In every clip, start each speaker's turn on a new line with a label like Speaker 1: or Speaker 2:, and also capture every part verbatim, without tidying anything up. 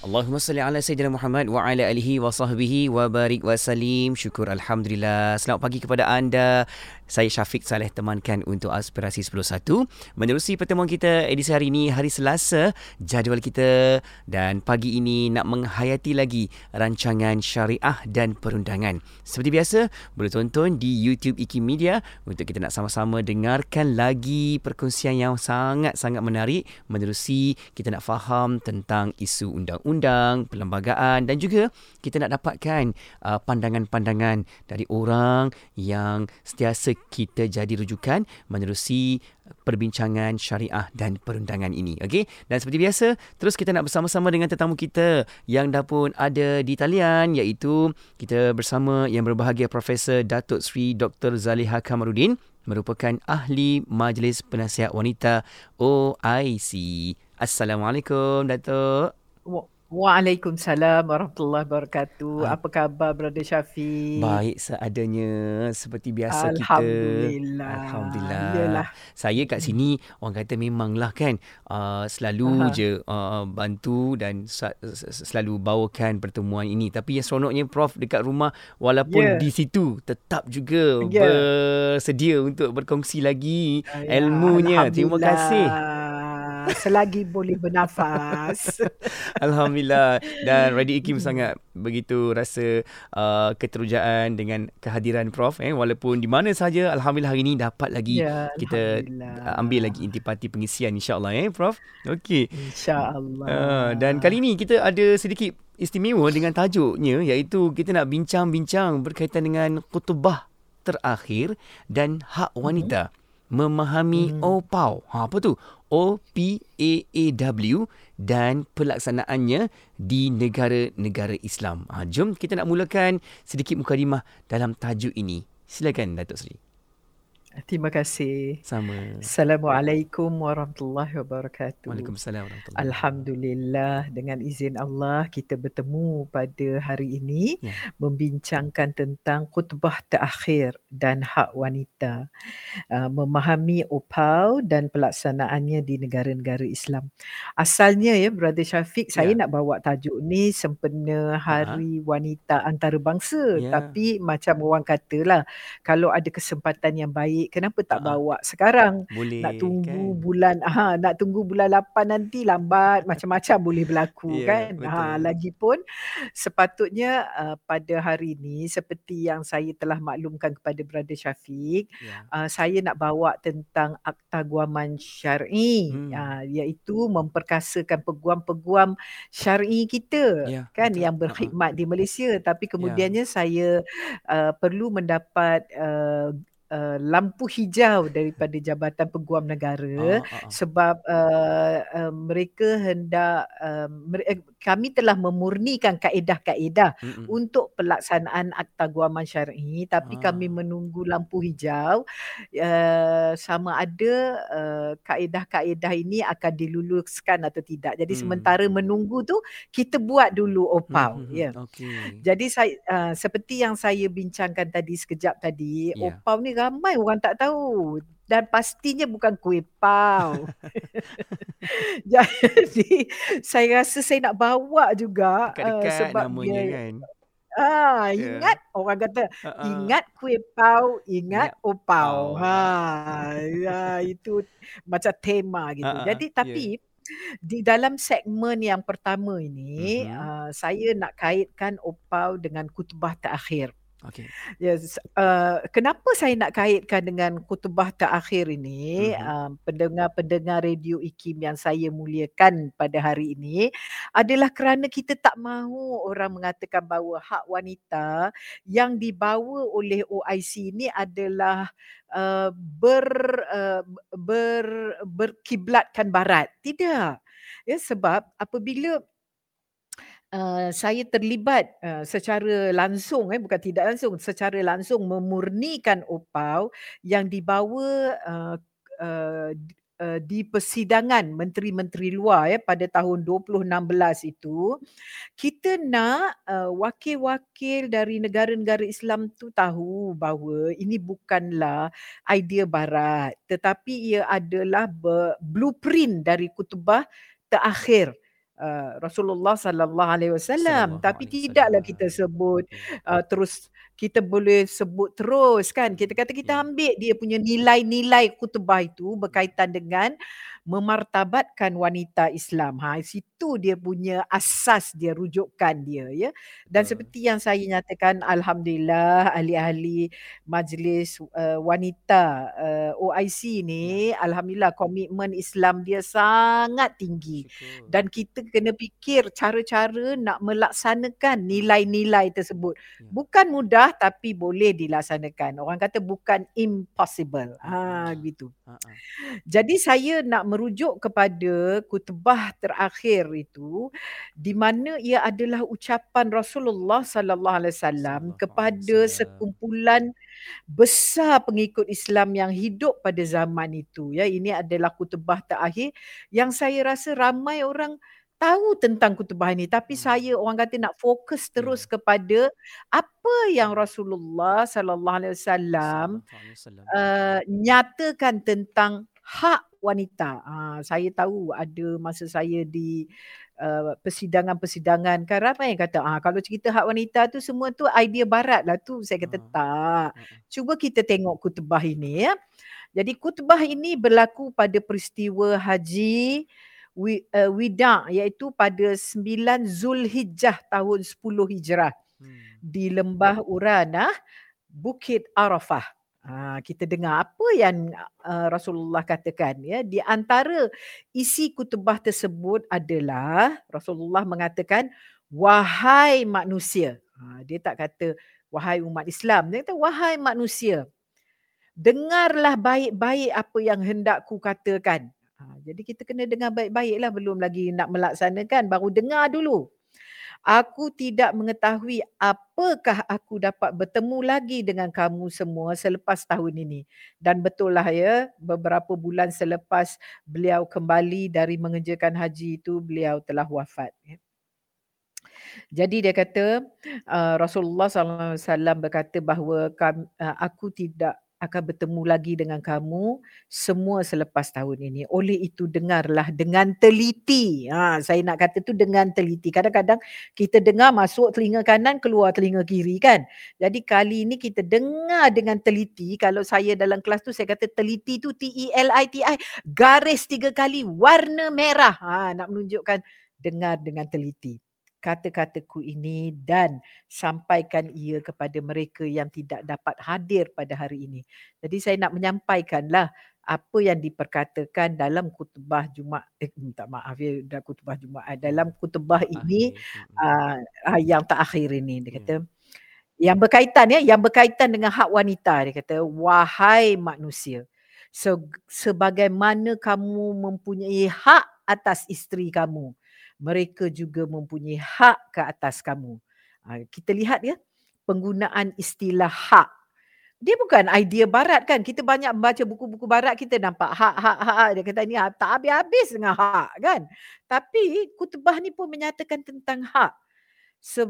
Speaker 1: Allahumma salli ala Sayyidina Muhammad wa ala alihi wa sahbihi wa barik wa salim. Syukur Alhamdulillah. Selamat pagi kepada anda. Saya Syafiq Saleh temankan untuk Aspirasi sepuluh satu. Menerusi pertemuan kita edisi hari ini, hari Selasa, jadual kita, dan pagi ini nak menghayati lagi rancangan syariah dan perundangan. Seperti biasa, boleh tonton di YouTube I K I Media untuk kita nak sama-sama dengarkan lagi perkongsian yang sangat-sangat menarik menerusi kita nak faham tentang isu undang-undang, perlembagaan, dan juga kita nak dapatkan uh, pandangan-pandangan dari orang yang sentiasa kita jadi rujukan menerusi perbincangan syariah dan perundangan ini. Okey, dan seperti biasa, terus kita nak bersama-sama dengan tetamu kita yang dah pun ada di talian, iaitu kita bersama yang berbahagia Profesor Datuk Seri Doktor Zaliha Kamarudin, merupakan ahli Majlis Penasihat Wanita O I C. Assalamualaikum, Datuk.
Speaker 2: Wa- Waalaikumsalam warahmatullahi wabarakatuh. Ha. Apa khabar, Brother Syafiq?
Speaker 1: Baik seadanya, seperti biasa kita.
Speaker 2: Alhamdulillah.
Speaker 1: Alhamdulillah.
Speaker 2: Yalah.
Speaker 1: Saya kat sini, orang kata memanglah kan, uh, selalu
Speaker 2: Aha.
Speaker 1: je uh, bantu dan sa- selalu bawakan pertemuan ini. Tapi yang seronoknya Prof dekat rumah, walaupun
Speaker 2: Ya.
Speaker 1: di situ, tetap juga
Speaker 2: Ya.
Speaker 1: bersedia untuk berkongsi lagi
Speaker 2: Ya,
Speaker 1: ilmunya. Terima kasih.
Speaker 2: Alhamdulillah. Selagi boleh bernafas.
Speaker 1: Alhamdulillah. Dan Radio Ikim sangat begitu rasa uh, keterujaan dengan kehadiran Prof eh, walaupun di mana saja. Alhamdulillah hari ini dapat lagi
Speaker 2: Ya,
Speaker 1: kita
Speaker 2: Alhamdulillah.
Speaker 1: ambil lagi intipati pengisian, insya-Allah eh Prof. Okey.
Speaker 2: InsyaAllah.
Speaker 1: Uh, dan kali ini kita ada sedikit istimewa dengan tajuknya, iaitu kita nak bincang-bincang berkaitan dengan khutbah terakhir dan hak wanita. Memahami
Speaker 2: Hmm.
Speaker 1: O P A W. Ha, apa tu? O P A A W dan pelaksanaannya di negara-negara Islam. Ha, jom kita nak mulakan sedikit mukadimah dalam tajuk ini. Silakan Datuk Seri.
Speaker 2: Terima kasih.
Speaker 1: Sama.
Speaker 2: Assalamualaikum warahmatullahi wabarakatuh.
Speaker 1: Waalaikumsalam warahmatullahi wabarakatuh.
Speaker 2: Alhamdulillah, dengan izin Allah kita bertemu pada hari ini
Speaker 1: Ya.
Speaker 2: membincangkan tentang khutbah terakhir dan hak wanita, uh, memahami O P A W dan pelaksanaannya di negara-negara Islam. Asalnya ya Brother Syafiq, saya
Speaker 1: Ya.
Speaker 2: nak bawa tajuk ni sempena Hari Wanita Antarabangsa,
Speaker 1: Ya.
Speaker 2: tapi macam orang katalah, kalau ada kesempatan yang baik, kenapa tak
Speaker 1: Ha-ha.
Speaker 2: bawa sekarang?
Speaker 1: Boleh
Speaker 2: Nak tunggu
Speaker 1: kan?
Speaker 2: bulan ha, nak tunggu bulan lapan nanti lambat, macam-macam boleh berlaku
Speaker 1: Ya,
Speaker 2: kan.
Speaker 1: betul.
Speaker 2: Ha, lagipun sepatutnya uh, pada hari ini, seperti yang saya telah maklumkan kepada Brother Syafiq,
Speaker 1: Ya.
Speaker 2: uh, saya nak bawa tentang Akta Guaman Syar'i,
Speaker 1: Hmm.
Speaker 2: uh, iaitu memperkasakan peguam-peguam syar'i kita
Speaker 1: Ya,
Speaker 2: kan,
Speaker 1: betul.
Speaker 2: yang
Speaker 1: Ha-ha.
Speaker 2: berkhidmat di Malaysia. Tapi
Speaker 1: Ya.
Speaker 2: kemudiannya saya uh, perlu mendapat uh, Uh, lampu hijau daripada Jabatan Peguam Negara,
Speaker 1: Ah, ah, ah.
Speaker 2: sebab uh, uh, mereka hendak uh, mere- eh, kami telah memurnikan kaedah-kaedah
Speaker 1: Mm-mm.
Speaker 2: untuk pelaksanaan Akta Guaman Syar'i, tapi
Speaker 1: Ah.
Speaker 2: kami menunggu lampu hijau uh, sama ada uh, kaedah-kaedah ini akan diluluskan atau tidak. Jadi
Speaker 1: Hmm.
Speaker 2: sementara menunggu tu, kita buat dulu O P A W.
Speaker 1: Hmm, hmm,
Speaker 2: Ya.
Speaker 1: hmm. Okey.
Speaker 2: Jadi saya uh, seperti yang saya bincangkan tadi sekejap tadi, O
Speaker 1: Ya.
Speaker 2: P A W ni ramai orang tak tahu dan pastinya bukan kuih pau. Jadi saya rasa saya nak bawa juga uh,
Speaker 1: Dekat-dekat
Speaker 2: sebab
Speaker 1: namanya
Speaker 2: dia
Speaker 1: kan.
Speaker 2: ah
Speaker 1: Ya.
Speaker 2: ingat orang kata
Speaker 1: Ha-ha.
Speaker 2: ingat kuih pau, ingat
Speaker 1: Ingat
Speaker 2: O P A W.
Speaker 1: O P A W.
Speaker 2: Ha, ya, itu macam tema gitu.
Speaker 1: Ha-ha.
Speaker 2: Jadi
Speaker 1: Ya.
Speaker 2: tapi di dalam segmen yang pertama ini,
Speaker 1: Mhm.
Speaker 2: uh, saya nak kaitkan O P A W dengan khutbah terakhir.
Speaker 1: Okey.
Speaker 2: Yes, uh, kenapa saya nak kaitkan dengan khutbah terakhir ini,
Speaker 1: Mhm.
Speaker 2: uh, pendengar-pendengar Radio I K I M yang saya muliakan pada hari ini, adalah kerana kita tak mahu orang mengatakan bahawa hak wanita yang dibawa oleh O I C ini adalah uh, ber, uh, ber, berkiblatkan barat. Tidak. Ya, sebab apabila Uh, saya terlibat uh, secara langsung, eh, bukan tidak langsung, secara langsung memurnikan O P A W yang dibawa uh, uh, d- uh, di persidangan Menteri-Menteri Luar ya, pada tahun dua ribu enam belas itu. Kita nak uh, wakil-wakil dari negara-negara Islam tu tahu bahawa ini bukanlah idea barat, tetapi ia adalah ber- blueprint dari khutbah terakhir uh, Rasulullah sallallahu alaihi wasallam,
Speaker 1: Sallallahu
Speaker 2: tapi
Speaker 1: alaihi
Speaker 2: tidaklah kita
Speaker 1: wasallam.
Speaker 2: sebut
Speaker 1: Okey.
Speaker 2: uh, terus kita boleh sebut terus kan. Kita kata kita
Speaker 1: Ya.
Speaker 2: ambil dia punya nilai-nilai khutbah itu berkaitan dengan memartabatkan wanita Islam. Ha, situ dia punya asas dia, rujukan dia ya. Dan
Speaker 1: Betul.
Speaker 2: seperti yang saya nyatakan, alhamdulillah ahli-ahli majlis uh, wanita uh, O I C ni,
Speaker 1: Ya.
Speaker 2: alhamdulillah komitmen Islam dia sangat tinggi.
Speaker 1: Syukur.
Speaker 2: Dan kita kena fikir cara-cara nak melaksanakan nilai-nilai tersebut.
Speaker 1: Ya.
Speaker 2: Bukan mudah tapi boleh dilaksanakan. Orang kata bukan impossible. Ha,
Speaker 1: Ha-ha.
Speaker 2: gitu.
Speaker 1: Ha-ha.
Speaker 2: Jadi saya nak merujuk kepada khutbah terakhir itu, di mana ia adalah ucapan Rasulullah sallallahu alaihi wasallam
Speaker 1: Sallallahu alaihi
Speaker 2: kepada
Speaker 1: wasallam.
Speaker 2: sekumpulan besar pengikut Islam yang hidup pada zaman itu. Ya, ini adalah khutbah terakhir yang saya rasa ramai orang tahu tentang khutbah ini, tapi
Speaker 1: Hmm.
Speaker 2: saya orang kata nak fokus terus
Speaker 1: Ya.
Speaker 2: kepada apa yang
Speaker 1: Hmm.
Speaker 2: Rasulullah sallallahu alaihi wasallam
Speaker 1: Sallallahu alaihi wasallam.
Speaker 2: uh, nyatakan tentang hak wanita. Uh, saya tahu ada masa saya di uh, persidangan-persidangan kan ramai yang kata ah kalau cerita hak wanita tu semua tu idea barat lah tu. Saya kata
Speaker 1: Ha.
Speaker 2: tak.
Speaker 1: Ha.
Speaker 2: Cuba kita tengok khutbah ini ya. Jadi khutbah ini berlaku pada peristiwa haji wi, uh, wida, iaitu pada sembilan Zulhijjah tahun sepuluh Hijrah
Speaker 1: Hmm.
Speaker 2: di Lembah Uranah, Bukit Arafah. Ha, kita dengar apa yang uh, Rasulullah katakan ya. Di antara isi khutbah tersebut adalah Rasulullah mengatakan, wahai manusia. Ha, dia tak kata wahai umat Islam, dia kata wahai manusia, dengarlah baik-baik apa yang hendak ku katakan. Ha, jadi kita kena dengar baik-baiklah, belum lagi nak melaksanakan, baru dengar dulu. Aku tidak mengetahui apakah aku dapat bertemu lagi dengan kamu semua selepas tahun ini. Dan betul lah ya, beberapa bulan selepas beliau kembali dari mengerjakan haji itu, beliau telah wafat. Ya. Jadi dia kata, uh, Rasulullah sallallahu alaihi wasallam berkata bahawa kam, uh, aku tidak akan bertemu lagi dengan kamu semua selepas tahun ini. Oleh itu dengarlah dengan teliti. Ha, saya nak kata tu dengan teliti. Kadang-kadang kita dengar masuk telinga kanan, keluar telinga kiri kan. Jadi kali ini kita dengar dengan teliti. Kalau saya dalam kelas tu saya kata teliti tu T E L I T I. Garis tiga kali warna merah. Ha, nak menunjukkan dengar dengan teliti kata-kataku ini dan sampaikan ia kepada mereka yang tidak dapat hadir pada hari ini. Jadi saya nak menyampaikanlah apa yang diperkatakan dalam khutbah Jumaat, eh, minta maaf ya, dalam khutbah Jumaat, dalam khutbah ini uh, yang terakhir ini. Dia kata, yang berkaitan ya, yang berkaitan dengan hak wanita. Dia kata, wahai manusia, se- sebagaimana kamu mempunyai hak atas isteri kamu, mereka juga mempunyai hak ke atas kamu. Ha, kita lihat ya, penggunaan istilah hak. Dia bukan idea barat kan. Kita banyak membaca buku-buku barat, kita nampak hak, hak, hak. Dia kata ni tak habis-habis dengan hak kan. Tapi khutbah ni pun menyatakan tentang hak. Se-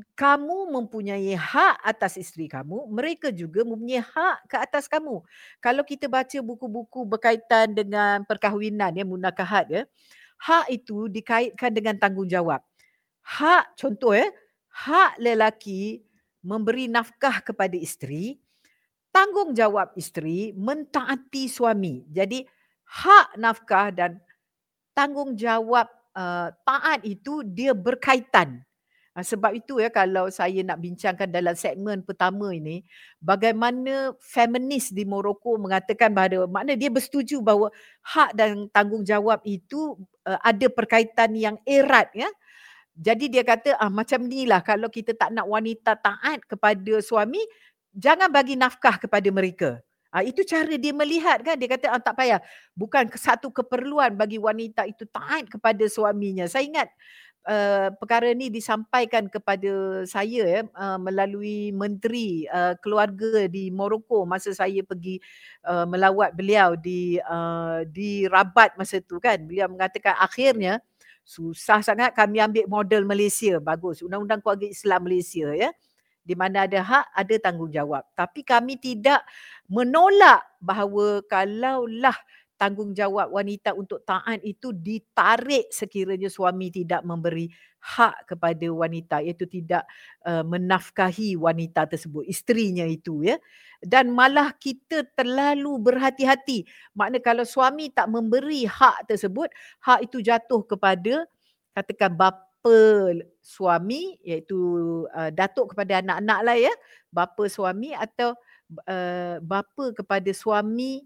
Speaker 2: kamu mempunyai hak atas isteri kamu, mereka juga mempunyai hak ke atas kamu. Kalau kita baca buku-buku berkaitan dengan perkahwinan ya, munakahat ya, hak itu dikaitkan dengan tanggungjawab. Hak, contoh ya, hak lelaki memberi nafkah kepada isteri, tanggungjawab isteri mentaati suami. Jadi hak nafkah dan tanggungjawab uh, taat itu dia berkaitan. Uh, sebab itu ya, kalau saya nak bincangkan dalam segmen pertama ini, bagaimana feminis di Morocco mengatakan bahawa makna dia bersetuju bahawa hak dan tanggungjawab itu uh, ada perkaitan yang erat ya. Jadi dia kata ah macam inilah, kalau kita tak nak wanita taat kepada suami, jangan bagi nafkah kepada mereka. Ah, itu cara dia melihat kan. Dia kata ah, tak payah. Bukan satu keperluan bagi wanita itu taat kepada suaminya. Saya ingat uh, perkara ni disampaikan kepada saya ya, uh, melalui menteri uh, keluarga di Morocco masa saya pergi uh, melawat beliau di uh, di Rabat masa tu kan. Beliau mengatakan akhirnya susah sangat kami ambil model Malaysia. Bagus. Undang-Undang Keluarga Islam Malaysia ya. Di mana ada hak, ada tanggungjawab. Tapi kami tidak menolak bahawa kalaulah tanggungjawab wanita untuk taat itu ditarik sekiranya suami tidak memberi hak kepada wanita, iaitu tidak uh, menafkahi wanita tersebut, isterinya itu ya. Dan malah kita terlalu berhati-hati. Makna kalau suami tak memberi hak tersebut, hak itu jatuh kepada katakan bapa suami, iaitu uh, datuk kepada anak-anak lah ya, bapa suami atau uh, bapa kepada suami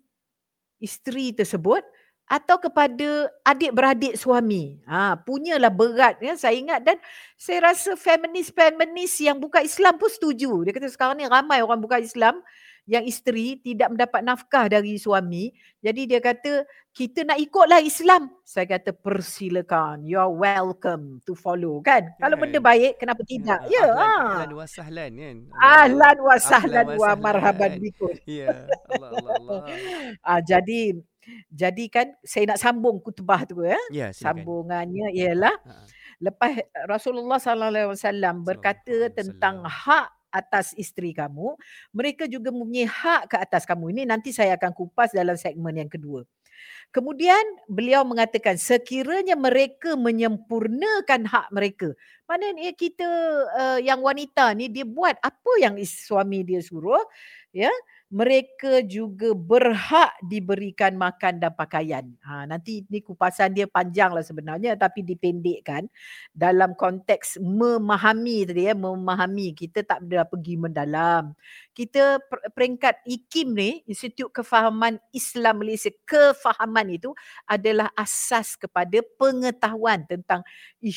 Speaker 2: isteri tersebut atau kepada adik-beradik suami. Ha, punyalah berat ya, saya ingat. Dan saya rasa feminis-feminis yang bukan Islam pun setuju. Dia kata sekarang ni ramai orang bukan Islam yang isteri tidak mendapat nafkah dari suami. Jadi dia kata kita nak ikutlah Islam. Saya kata persilakan. You're welcome to follow kan.
Speaker 1: Kan?
Speaker 2: Kalau benda baik kenapa tidak?
Speaker 1: Ya,
Speaker 2: Ya.
Speaker 1: ahlan,
Speaker 2: Ha.
Speaker 1: ahlan wa sahlan kan.
Speaker 2: Ahlan wa
Speaker 1: Ahlan
Speaker 2: sahlan
Speaker 1: wa
Speaker 2: wa marhaban
Speaker 1: sahlan.
Speaker 2: bikum.
Speaker 1: Ya, Allah Allah Allah.
Speaker 2: Ah, jadi jadi kan saya nak sambung khutbah tu ya.
Speaker 1: Ya, silakan.
Speaker 2: Sambungannya ialah
Speaker 1: Ha.
Speaker 2: lepas Rasulullah sallallahu alaihi wasallam berkata
Speaker 1: Sallallahu alaihi
Speaker 2: tentang
Speaker 1: wasallam.
Speaker 2: hak atas isteri kamu, mereka juga mempunyai hak ke atas kamu. Ini nanti saya akan kupas dalam segmen yang kedua. Kemudian beliau mengatakan sekiranya mereka menyempurnakan hak mereka. Maknanya kita uh, yang wanita ni dia buat apa yang is- suami dia suruh, ya. Mereka juga berhak diberikan makan dan pakaian. Ha, nanti ni kupasan dia panjang lah sebenarnya tapi dipendekkan dalam konteks memahami tadi ya, memahami. Kita tak ada pergi mendalam. Kita peringkat I K I M ni, Institut Kefahaman Islam Malaysia, kefahaman itu adalah asas kepada pengetahuan tentang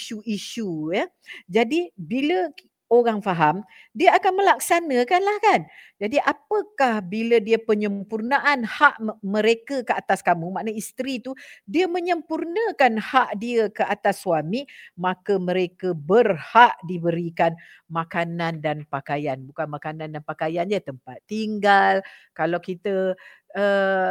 Speaker 2: isu-isu ya. Jadi bila orang faham, dia akan melaksanakanlah kan. Jadi apakah bila dia penyempurnaan hak mereka ke atas kamu, maknanya isteri tu dia menyempurnakan hak dia ke atas suami, maka mereka berhak diberikan makanan dan pakaian. Bukan makanan dan pakaian je, tempat tinggal. Kalau kita uh,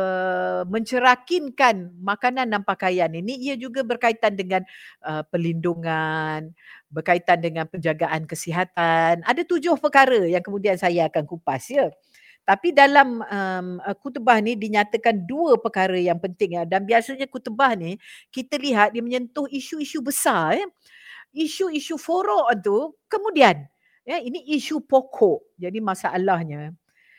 Speaker 2: uh, mencerakinkan makanan dan pakaian ini, ia juga berkaitan dengan uh, perlindungan, berkaitan dengan penjagaan kesihatan. Ada tujuh perkara yang kemudian saya akan kupas ya. Tapi dalam um, khutbah ni dinyatakan dua perkara yang penting ya. Dan biasanya khutbah ni kita lihat dia menyentuh isu-isu besar ya. Isu-isu forok tu kemudian ya, ini isu pokok. Jadi masalahnya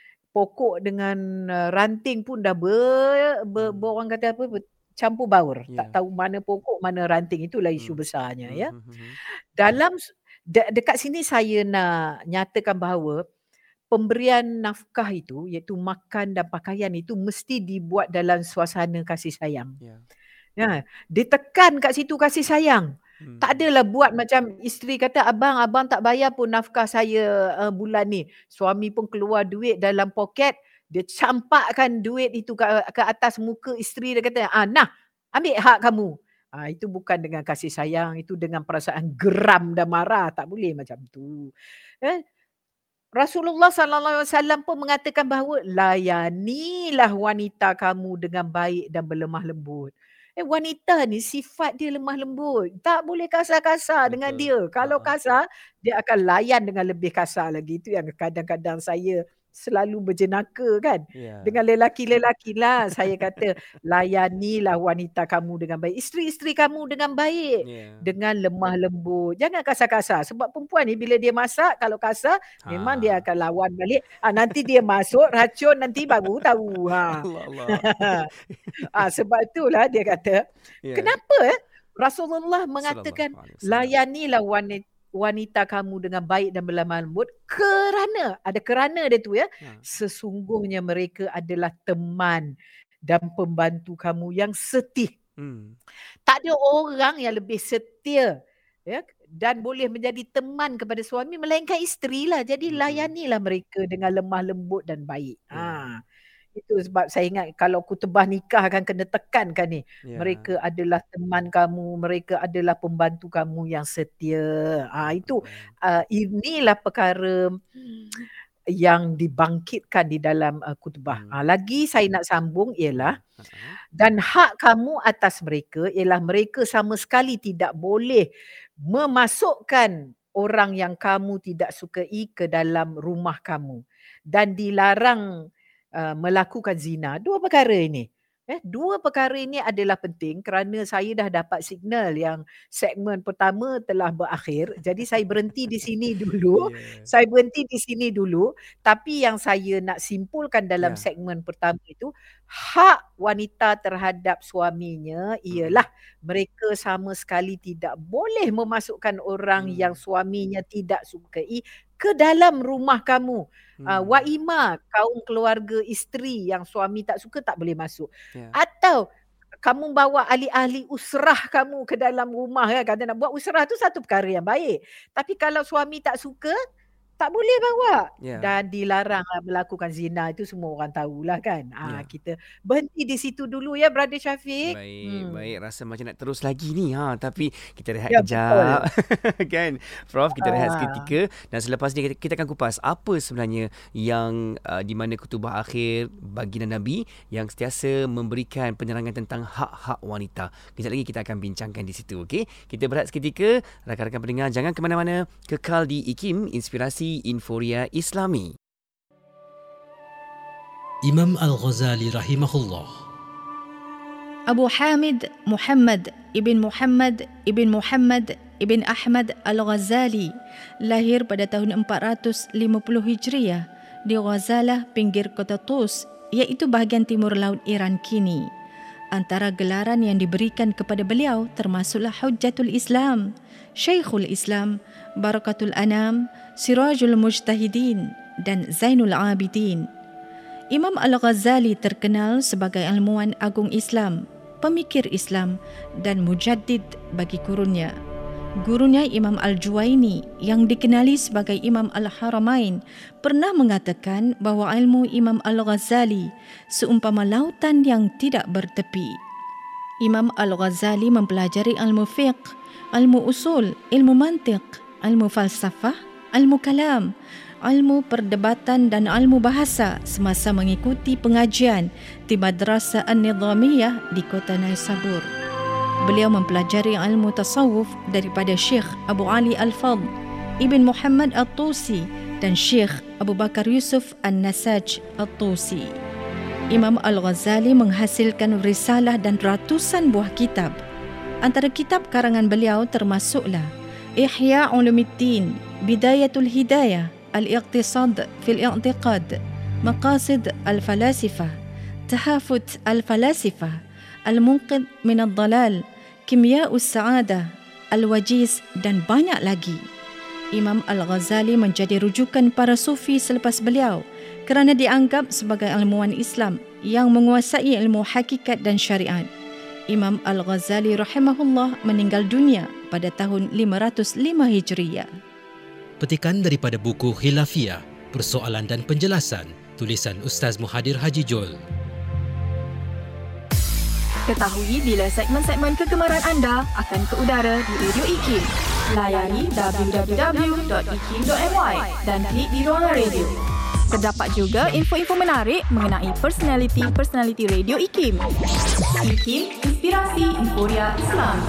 Speaker 2: pokok dengan uh, ranting pun dah ber, ber, ber orang kata apa ber, campur baur.
Speaker 1: Ya.
Speaker 2: Tak tahu mana pokok mana ranting, itulah isu
Speaker 1: Hmm.
Speaker 2: besarnya
Speaker 1: Hmm,
Speaker 2: ya.
Speaker 1: hmm, hmm, hmm.
Speaker 2: Dalam de, dekat sini saya nak nyatakan bahawa pemberian nafkah itu iaitu makan dan pakaian itu mesti dibuat dalam suasana kasih sayang.
Speaker 1: Ya.
Speaker 2: Ya, ditekan kat situ kasih sayang.
Speaker 1: Hmm.
Speaker 2: Tak adalah buat macam isteri kata abang abang tak bayar pun nafkah saya uh, bulan ni. Suami pun keluar duit dalam poket, dia campakkan duit itu ke, ke atas muka isteri, dia kata, "Ah nah, ambil hak kamu." Ah, itu bukan dengan kasih sayang, itu dengan perasaan geram dan marah, tak boleh macam tu. Eh? Rasulullah sallallahu alaihi wasallam pun mengatakan bahawa layanilah wanita kamu dengan baik dan berlemah lembut. Eh, wanita ni sifat dia lemah lembut. Tak boleh kasar-kasar dengan
Speaker 1: Betul.
Speaker 2: dia. Kalau
Speaker 1: Ha, ha.
Speaker 2: kasar, dia akan layan dengan lebih kasar lagi. Itu yang kadang-kadang saya selalu berjenaka kan.
Speaker 1: Ya.
Speaker 2: Dengan lelaki-lelaki lah saya kata layanilah wanita kamu dengan baik. Isteri-isteri kamu dengan baik.
Speaker 1: Ya.
Speaker 2: Dengan lemah lembut. Jangan kasar-kasar. Sebab perempuan ni bila dia masak, kalau kasar, memang dia
Speaker 1: Ha.
Speaker 2: akan lawan balik. Ah, nanti dia masuk racun, nanti baru tahu. Ha.
Speaker 1: Allah Allah.
Speaker 2: Ah, sebab itulah dia kata,
Speaker 1: Ya.
Speaker 2: kenapa eh? Rasulullah mengatakan
Speaker 1: Sallallahu alaihi wasallam.
Speaker 2: layanilah wanita, wanita kamu dengan baik dan berlemah lembut kerana, ada kerana dia tu ya,
Speaker 1: Ha.
Speaker 2: sesungguhnya mereka adalah teman dan pembantu kamu yang setia.
Speaker 1: Hmm.
Speaker 2: Tak ada orang yang lebih setia ya, dan boleh menjadi teman kepada suami melainkan isteri lah. Jadi
Speaker 1: Mm-mm.
Speaker 2: layanilah mereka dengan lemah lembut dan baik.
Speaker 1: Ya.
Speaker 2: Ha. Itu sebab saya ingat kalau khutbah nikah akan kena tekankan ni.
Speaker 1: Ya.
Speaker 2: Mereka adalah teman kamu, mereka adalah pembantu kamu yang setia. Ah, itu uh, inilah perkara yang dibangkitkan di dalam uh, khutbah.
Speaker 1: Hmm.
Speaker 2: Ah, lagi saya nak sambung ialah
Speaker 1: Ya. Ha.
Speaker 2: dan hak kamu atas mereka ialah mereka sama sekali tidak boleh memasukkan orang yang kamu tidak sukai ke dalam rumah kamu dan dilarang Uh, melakukan zina. Dua perkara ini. Eh, dua perkara ini adalah penting kerana saya dah dapat signal yang segmen pertama telah berakhir. Jadi saya berhenti di sini dulu.
Speaker 1: Ya.
Speaker 2: Saya berhenti di sini dulu. Tapi yang saya nak simpulkan dalam
Speaker 1: Ya.
Speaker 2: segmen pertama itu, hak wanita terhadap suaminya ialah mereka sama sekali tidak boleh memasukkan orang
Speaker 1: Hmm.
Speaker 2: yang suaminya tidak sukai ke dalam rumah kamu. Uh,
Speaker 1: Hmm.
Speaker 2: waima kaum keluarga isteri yang suami tak suka tak boleh masuk.
Speaker 1: Ya.
Speaker 2: Atau kamu bawa ahli-ahli usrah kamu ke dalam rumah kan. Kata nak buat usrah tu satu perkara yang baik. Tapi kalau suami tak suka, tak boleh bawa.
Speaker 1: Ya.
Speaker 2: Dan dilarang melakukan zina. Itu semua orang tahulah kan. Ha,
Speaker 1: Ya.
Speaker 2: kita berhenti di situ dulu ya Brother Syafiq.
Speaker 1: Baik,
Speaker 2: Hmm.
Speaker 1: baik. Rasa macam nak terus lagi ni. Ha, tapi kita rehat
Speaker 2: Ya,
Speaker 1: kejap. Kan? Prof, kita rehat
Speaker 2: Ah.
Speaker 1: seketika. Dan selepas ni kita, kita akan kupas apa sebenarnya yang uh, di mana kutubah akhir baginda Nabi yang sentiasa memberikan penerangan tentang hak-hak wanita. Kejap lagi kita akan bincangkan di situ. Okey? Kita berehat seketika. Rakan-rakan pendengar, jangan ke mana-mana. Kekal di I K I M, Inspirasi Inforia Islami.
Speaker 3: Imam Al-Ghazali rahimahullah.
Speaker 4: Abu Hamid Muhammad ibn Muhammad ibn Muhammad ibn Ahmad Al-Ghazali lahir pada tahun empat ratus lima puluh Hijriah di Ghazalah, pinggir kota Tus, iaitu bahagian timur laut Iran kini. Antara gelaran yang diberikan kepada beliau termasuklah Hujjatul Islam, Syekhul Islam, Barakatul Anam, Sirajul Mujtahidin dan Zainul Abidin. Imam Al-Ghazali terkenal sebagai ilmuwan agung Islam, pemikir Islam dan mujaddid bagi kurunnya. Gurunya Imam Al-Juwaini yang dikenali sebagai Imam Al-Haramain pernah mengatakan bahawa ilmu Imam Al-Ghazali seumpama lautan yang tidak bertepi. Imam Al-Ghazali mempelajari ilmu fiqh, ilmu usul, ilmu mantiq, ilmu falsafah, ilmu kalam, ilmu perdebatan dan ilmu bahasa semasa mengikuti pengajian di Madrasah An-Nizamiyah di kota Naisabur. Beliau mempelajari ilmu tasawuf daripada Syekh Abu Ali Al-Fadl, Ibn Muhammad Al-Tusi dan Syekh Abu Bakar Yusuf An-Nasaj Al-Tusi. Imam Al-Ghazali menghasilkan risalah dan ratusan buah kitab. Antara kitab karangan beliau termasuklah Ihya Ulumuddin, Bidayatul Hidayah, Al-Iqtisad fil I'tiqad, Maqasid Al-Falasifah, Tahafut Al-Falasifah, Al-Munqidh min Ad-Dalal, Kimya'us Sa'adah, Al-Wajiz dan banyak lagi. Imam Al-Ghazali menjadi rujukan para sufi selepas beliau kerana dianggap sebagai ilmuwan Islam yang menguasai ilmu hakikat dan syariat. Imam Al-Ghazali rahimahullah meninggal dunia pada tahun lima ratus lima Hijriyah.
Speaker 3: Petikan daripada buku Khilafiyah, Persoalan dan Penjelasan, tulisan Ustaz Muhadir Haji Jol.
Speaker 5: Ketahui bila segmen-segmen kegemaran anda akan ke udara di Radio I K I M. Layari w w w dot i k i m dot m y dan klik di ruangan radio. Terdapat juga info-info menarik mengenai personaliti-personaliti Radio I K I M. I K I M, Inspirasi Inforia Islam.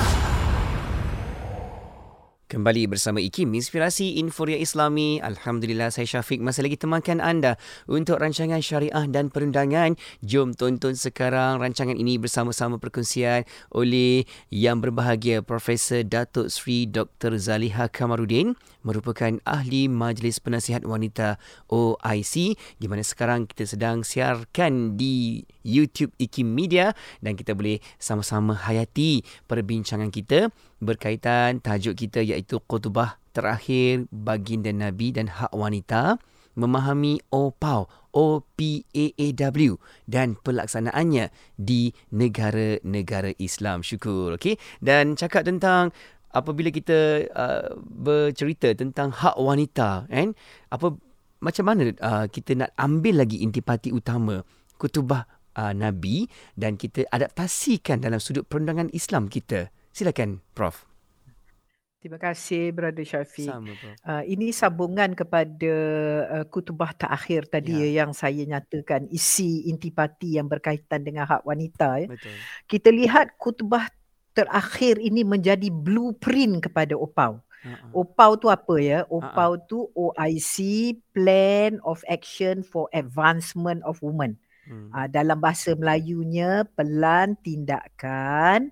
Speaker 1: Kembali bersama I K I M, Inspirasi Inforia Islami. Alhamdulillah, saya Syafiq masih lagi temankan anda untuk rancangan syariah dan perundangan. Jom tonton sekarang rancangan ini bersama-sama perkongsian oleh yang berbahagia Profesor Datuk Seri Doktor Zaliha Kamarudin, merupakan ahli Majlis Penasihat Wanita O I C, di mana sekarang kita sedang siarkan di YouTube I K I M Media dan kita boleh sama-sama hayati perbincangan kita berkaitan tajuk kita iaitu khutbah terakhir baginda Nabi dan hak wanita, memahami O P A W, O P A A W dan pelaksanaannya di negara-negara Islam. Syukur. Okey. Dan cakap tentang apabila kita uh, bercerita tentang hak wanita, kan? Apa macam mana uh, kita nak ambil lagi intipati utama khutbah uh, Nabi dan kita adaptasikan dalam sudut perundangan Islam kita. Silakan, Prof.
Speaker 2: Terima kasih, Brother Syafiq.
Speaker 1: Sama, Prof.
Speaker 2: Uh, ini sambungan kepada uh, khutbah terakhir tadi
Speaker 1: Ya.
Speaker 2: ya, yang saya nyatakan isi intipati yang berkaitan dengan hak wanita. Ya.
Speaker 1: Betul.
Speaker 2: Kita lihat khutbah terakhir ini menjadi blueprint kepada O P A W.
Speaker 1: Uh-uh.
Speaker 2: O P A W tu apa ya? O P A W
Speaker 1: Uh-uh.
Speaker 2: tu O I C, Plan of Action for Advancement of Women.
Speaker 1: Hmm.
Speaker 2: Uh, dalam bahasa Melayunya, pelan tindakan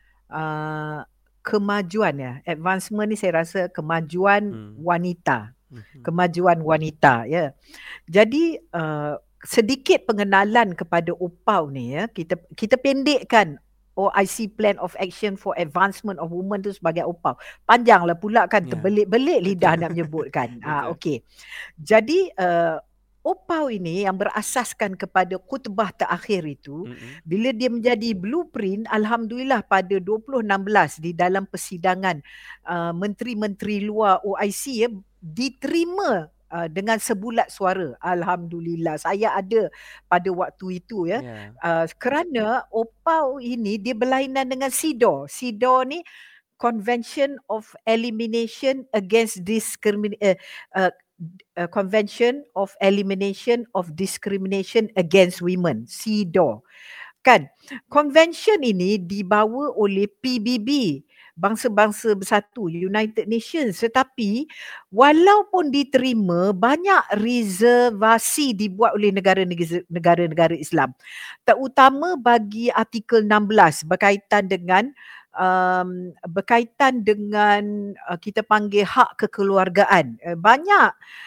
Speaker 2: uh, kemajuan ya. Advancement ni saya rasa kemajuan
Speaker 1: Hmm.
Speaker 2: wanita.
Speaker 1: Hmm.
Speaker 2: Kemajuan wanita ya. Jadi uh, sedikit pengenalan kepada O P A W ni ya. Kita kita pendekkan O I C Plan of Action for Advancement of Women tu sebagai O P A W. Panjanglah pula kan,
Speaker 1: Ya.
Speaker 2: terbelit-belit lidah
Speaker 1: Betul.
Speaker 2: nak menyebutkan. Ah,
Speaker 1: Betul.
Speaker 2: okey. Jadi uh, O P A W ini yang berasaskan kepada khutbah terakhir itu,
Speaker 1: Mm-mm.
Speaker 2: bila dia menjadi blueprint, alhamdulillah pada dua ribu enam belas di dalam persidangan uh, menteri-menteri luar O I C ya, diterima uh, dengan sebulat suara. Alhamdulillah. Saya ada pada waktu itu ya.
Speaker 1: Ya.
Speaker 2: Uh, kerana O P A W ini dia berlainan dengan C D O. C D O ni Convention of Elimination Against Discrimination uh, uh, uh, Convention of Elimination of Discrimination Against Women, C D O. Kan? Convention ini dibawa oleh P B B, Bangsa-Bangsa Bersatu, United Nations, tetapi walaupun diterima, banyak reservasi dibuat oleh negara-negara Islam, terutama bagi artikel enam belas berkaitan dengan um, berkaitan dengan uh, kita panggil hak kekeluargaan. Uh, banyak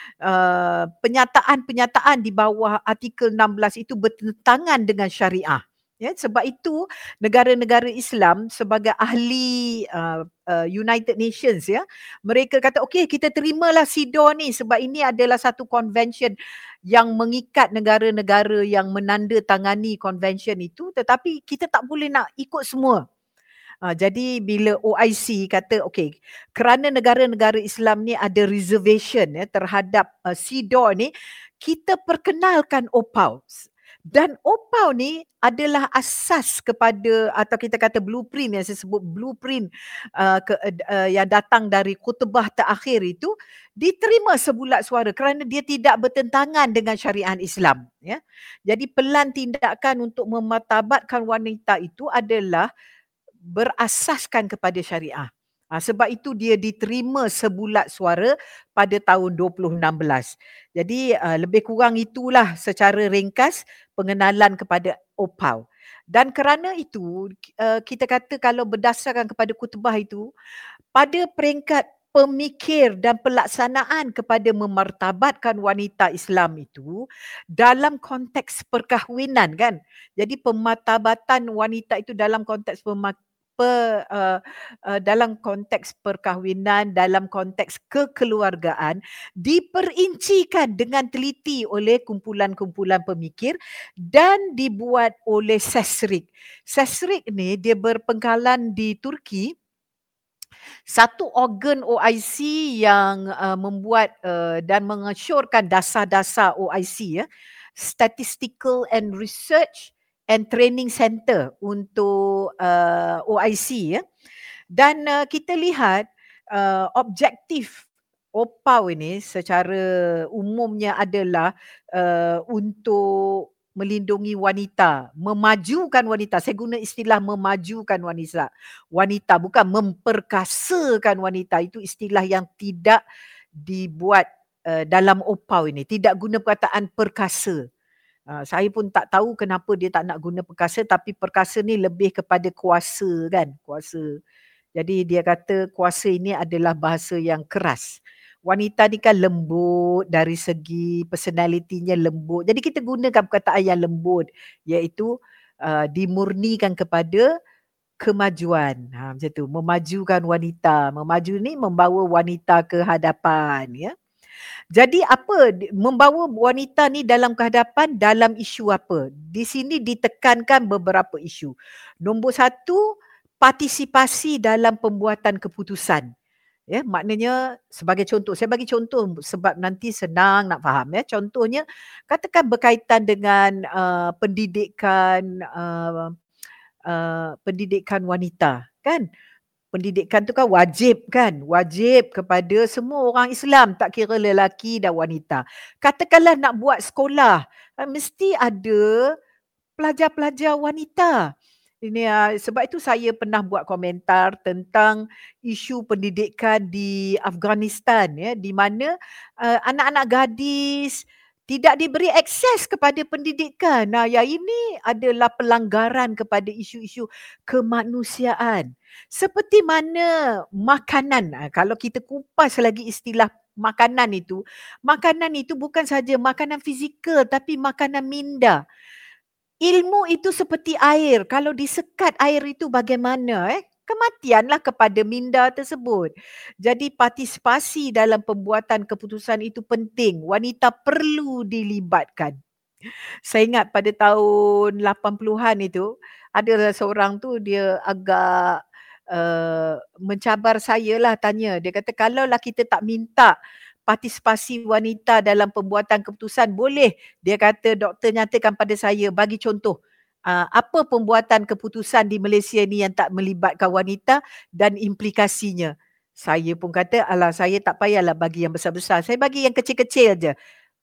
Speaker 2: uh, penyataan-penyataan di bawah artikel enam belas itu bertentangan dengan syariah. Ya, sebab itu negara-negara Islam sebagai ahli uh, uh, United Nations ya, mereka kata okey, kita terimalah C D O ni sebab ini adalah satu convention yang mengikat negara-negara yang menandatangani convention itu, tetapi kita tak boleh nak ikut semua. Uh, jadi bila O I C kata okey, kerana negara-negara Islam ni ada reservation ya terhadap uh, C D O ni, kita perkenalkan O P A W. Dan O P A W ni adalah asas kepada, atau kita kata blueprint yang saya sebut blueprint uh, ke, uh, yang datang dari khutbah terakhir itu, diterima sebulat suara kerana dia tidak bertentangan dengan syariat Islam. Ya. Jadi pelan tindakan untuk memartabatkan wanita itu adalah berasaskan kepada syariah. Ha, sebab itu dia diterima sebulat suara pada tahun dua ribu enam belas. Jadi uh, lebih kurang itulah secara ringkas pengenalan kepada O P A W. Dan kerana itu uh, kita kata kalau berdasarkan kepada khutbah itu, pada peringkat pemikir dan pelaksanaan kepada memartabatkan wanita Islam itu dalam konteks perkahwinan kan. Jadi pemartabatan wanita itu dalam konteks pemak- Per, uh, uh, dalam konteks perkahwinan, dalam konteks kekeluargaan, diperincikan dengan teliti oleh kumpulan-kumpulan pemikir dan dibuat oleh SESRIC. SESRIC ni dia berpengkalan di Turki, satu organ O I C yang uh, membuat uh, dan mengesyorkan dasar-dasar O I C ya, Statistical and Research and Training Center untuk uh, O I C ya. Dan uh, kita lihat uh, objektif O P A W ini secara umumnya adalah uh, untuk melindungi wanita, memajukan wanita. Saya guna istilah memajukan wanita. Wanita bukan memperkasakan wanita. Itu istilah yang tidak dibuat uh, dalam O P A W ini. Tidak guna perkataan perkasa. Uh, saya pun tak tahu kenapa dia tak nak guna perkasa, tapi perkasa ni lebih kepada kuasa kan, kuasa. Jadi dia kata kuasa ini adalah bahasa yang keras. Wanita ni kan lembut dari segi personalitinya lembut. Jadi kita gunakan perkataan yang lembut, iaitu uh, dimurnikan kepada kemajuan. Ha, macam tu, memajukan wanita. Memaju ni membawa wanita ke hadapan ya. Jadi apa membawa wanita ni dalam kehadapan dalam isu apa? Di sini ditekankan beberapa isu. Nombor satu, partisipasi dalam pembuatan keputusan. Ya, maknanya sebagai contoh, saya bagi contoh sebab nanti senang nak faham ya. Contohnya katakan berkaitan dengan uh, pendidikan uh, uh, pendidikan wanita kan? Pendidikan tu kan wajib kan? Wajib kepada semua orang Islam, tak kira lelaki dan wanita. Katakanlah nak buat sekolah, mesti ada pelajar-pelajar wanita. Ini uh, sebab itu saya pernah buat komentar tentang isu pendidikan di Afghanistan ya, di mana uh, anak-anak gadis tidak diberi akses kepada pendidikan. Nah, yang ini adalah pelanggaran kepada isu-isu kemanusiaan. Seperti mana makanan, ah, kalau kita kupas lagi istilah makanan itu, makanan itu bukan saja makanan fizikal tapi makanan minda. Ilmu itu seperti air. Kalau disekat air itu bagaimana? Eh? Kematianlah kepada minda tersebut. Jadi partisipasi dalam pembuatan keputusan itu penting. Wanita perlu dilibatkan. Saya ingat pada tahun lapan puluhan itu, ada seorang tu dia agak uh, mencabar saya lah tanya. Dia kata kalaulah kita tak minta partisipasi wanita dalam pembuatan keputusan, boleh. Dia kata doktor nyatakan pada saya, bagi contoh. Uh, apa pembuatan keputusan di Malaysia ni yang tak melibatkan wanita dan implikasinya. Saya pun kata, alah saya tak payahlah bagi yang besar-besar. Saya bagi yang kecil-kecil je.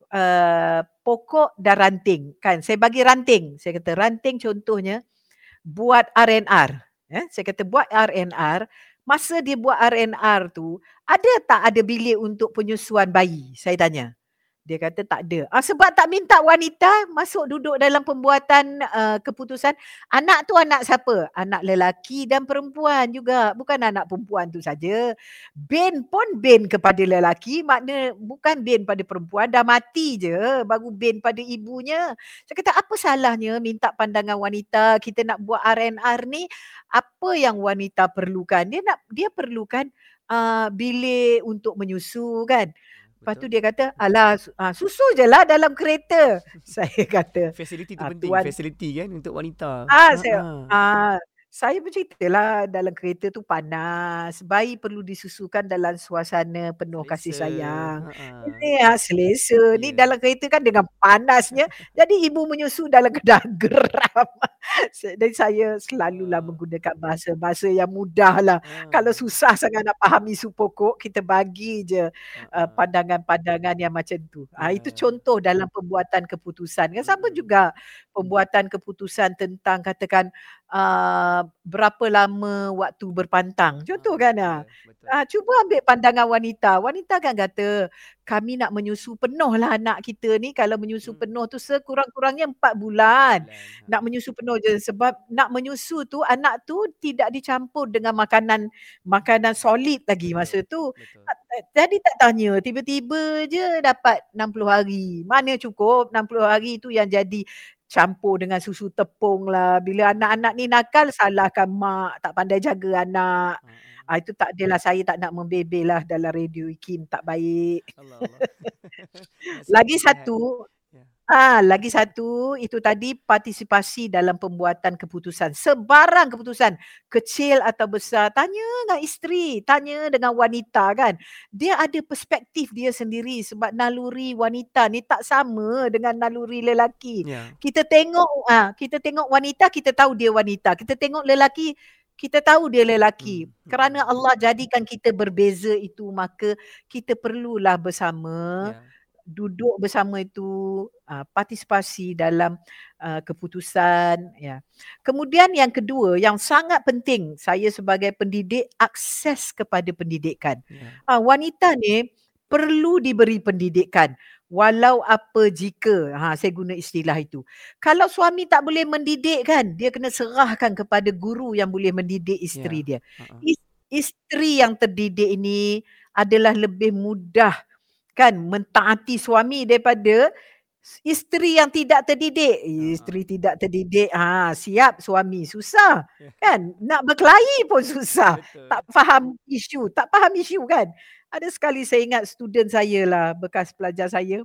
Speaker 2: Uh, pokok dan ranting. Kan? Saya bagi ranting. Saya kata ranting contohnya, buat R N R. Eh? Saya kata buat R N R. Masa dia buat R N R tu, ada tak ada bilik untuk penyusuan bayi? Saya tanya. Dia kata tak ada. Ah, sebab tak minta wanita masuk duduk dalam pembuatan uh, keputusan. Anak tu anak siapa? Anak lelaki dan perempuan juga. Bukan anak perempuan tu saja. Ben pun ben kepada lelaki. Makna bukan ben pada perempuan. Dah mati je. Baru ben pada ibunya. Saya kata apa salahnya minta pandangan wanita. Kita nak buat R N R ni. Apa yang wanita perlukan? Dia nak dia perlukan uh, bilik untuk menyusu kan. Lepas tu dia kata, alah uh, susu je lah dalam kereta. Saya kata.
Speaker 1: Fasiliti tu
Speaker 2: uh,
Speaker 1: penting.
Speaker 2: Tuan,
Speaker 1: fasiliti kan untuk wanita.
Speaker 2: Ah, saya, ah, saya berceritalah dalam kereta tu panas. Bayi perlu disusukan dalam suasana penuh selesa. Kasih sayang. Ini ya, selesa. Yeah. Ni dalam kereta kan dengan panasnya. Jadi ibu menyusu dalam keadaan geram. Jadi saya selalulah uh. menggunakan bahasa-bahasa yang mudah lah. Uh. Kalau susah sangat nak faham isu pokok, kita bagi je uh, pandangan-pandangan yang macam tu. Yeah. Uh, itu contoh dalam pembuatan keputusan. Kan sama juga pembuatan keputusan tentang katakan uh, berapa lama waktu berpantang. Contoh kan. Uh, uh, cuba ambil pandangan wanita. Wanita kan kata, kami nak menyusu penuh lah anak kita ni. Kalau menyusu hmm. penuh tu sekurang-kurangnya empat bulan. bulan. Nak menyusu penuh je. Sebab nak menyusu tu, anak tu tidak dicampur dengan makanan makanan solid lagi masa tu. Betul. Jadi tak tanya, tiba-tiba je dapat enam puluh hari. Mana cukup enam puluh hari tu yang jadi campur dengan susu tepung lah. Bila anak-anak ni nakal, salahkan mak. Tak pandai jaga anak. Hmm. Ah, itu tak adalah, saya tak nak membebel lah dalam radio Ikim, tak baik. Allah Allah. Lagi satu, ah, lagi satu itu tadi partisipasi dalam pembuatan keputusan. Sebarang keputusan, kecil atau besar, tanya dengan isteri, tanya dengan wanita kan. Dia ada perspektif dia sendiri sebab naluri wanita ni tak sama dengan naluri lelaki. Yeah. Kita tengok, ah, kita tengok wanita, kita tahu dia wanita. Kita tengok lelaki, kita tahu dia lelaki. Hmm. Kerana Allah jadikan kita berbeza itu, maka kita perlulah bersama, yeah. duduk bersama itu, uh, partisipasi dalam uh, keputusan. Ya. Kemudian yang kedua, yang sangat penting, saya sebagai pendidik, akses kepada pendidikan. Yeah. Uh, wanita ni perlu diberi pendidikan. Walau apa jika, ha, saya guna istilah itu. Kalau suami tak boleh mendidik kan, dia kena serahkan kepada guru yang boleh mendidik isteri yeah. dia. Uh-huh. Isteri yang terdidik ini adalah lebih mudah kan mentaati suami daripada isteri yang tidak terdidik. Uh-huh. Isteri tidak terdidik, ha, siap suami susah yeah. kan. Nak berkelahi pun susah. Betul. Tak faham isu, tak faham isu kan. Ada sekali saya ingat student saya lah, bekas pelajar saya.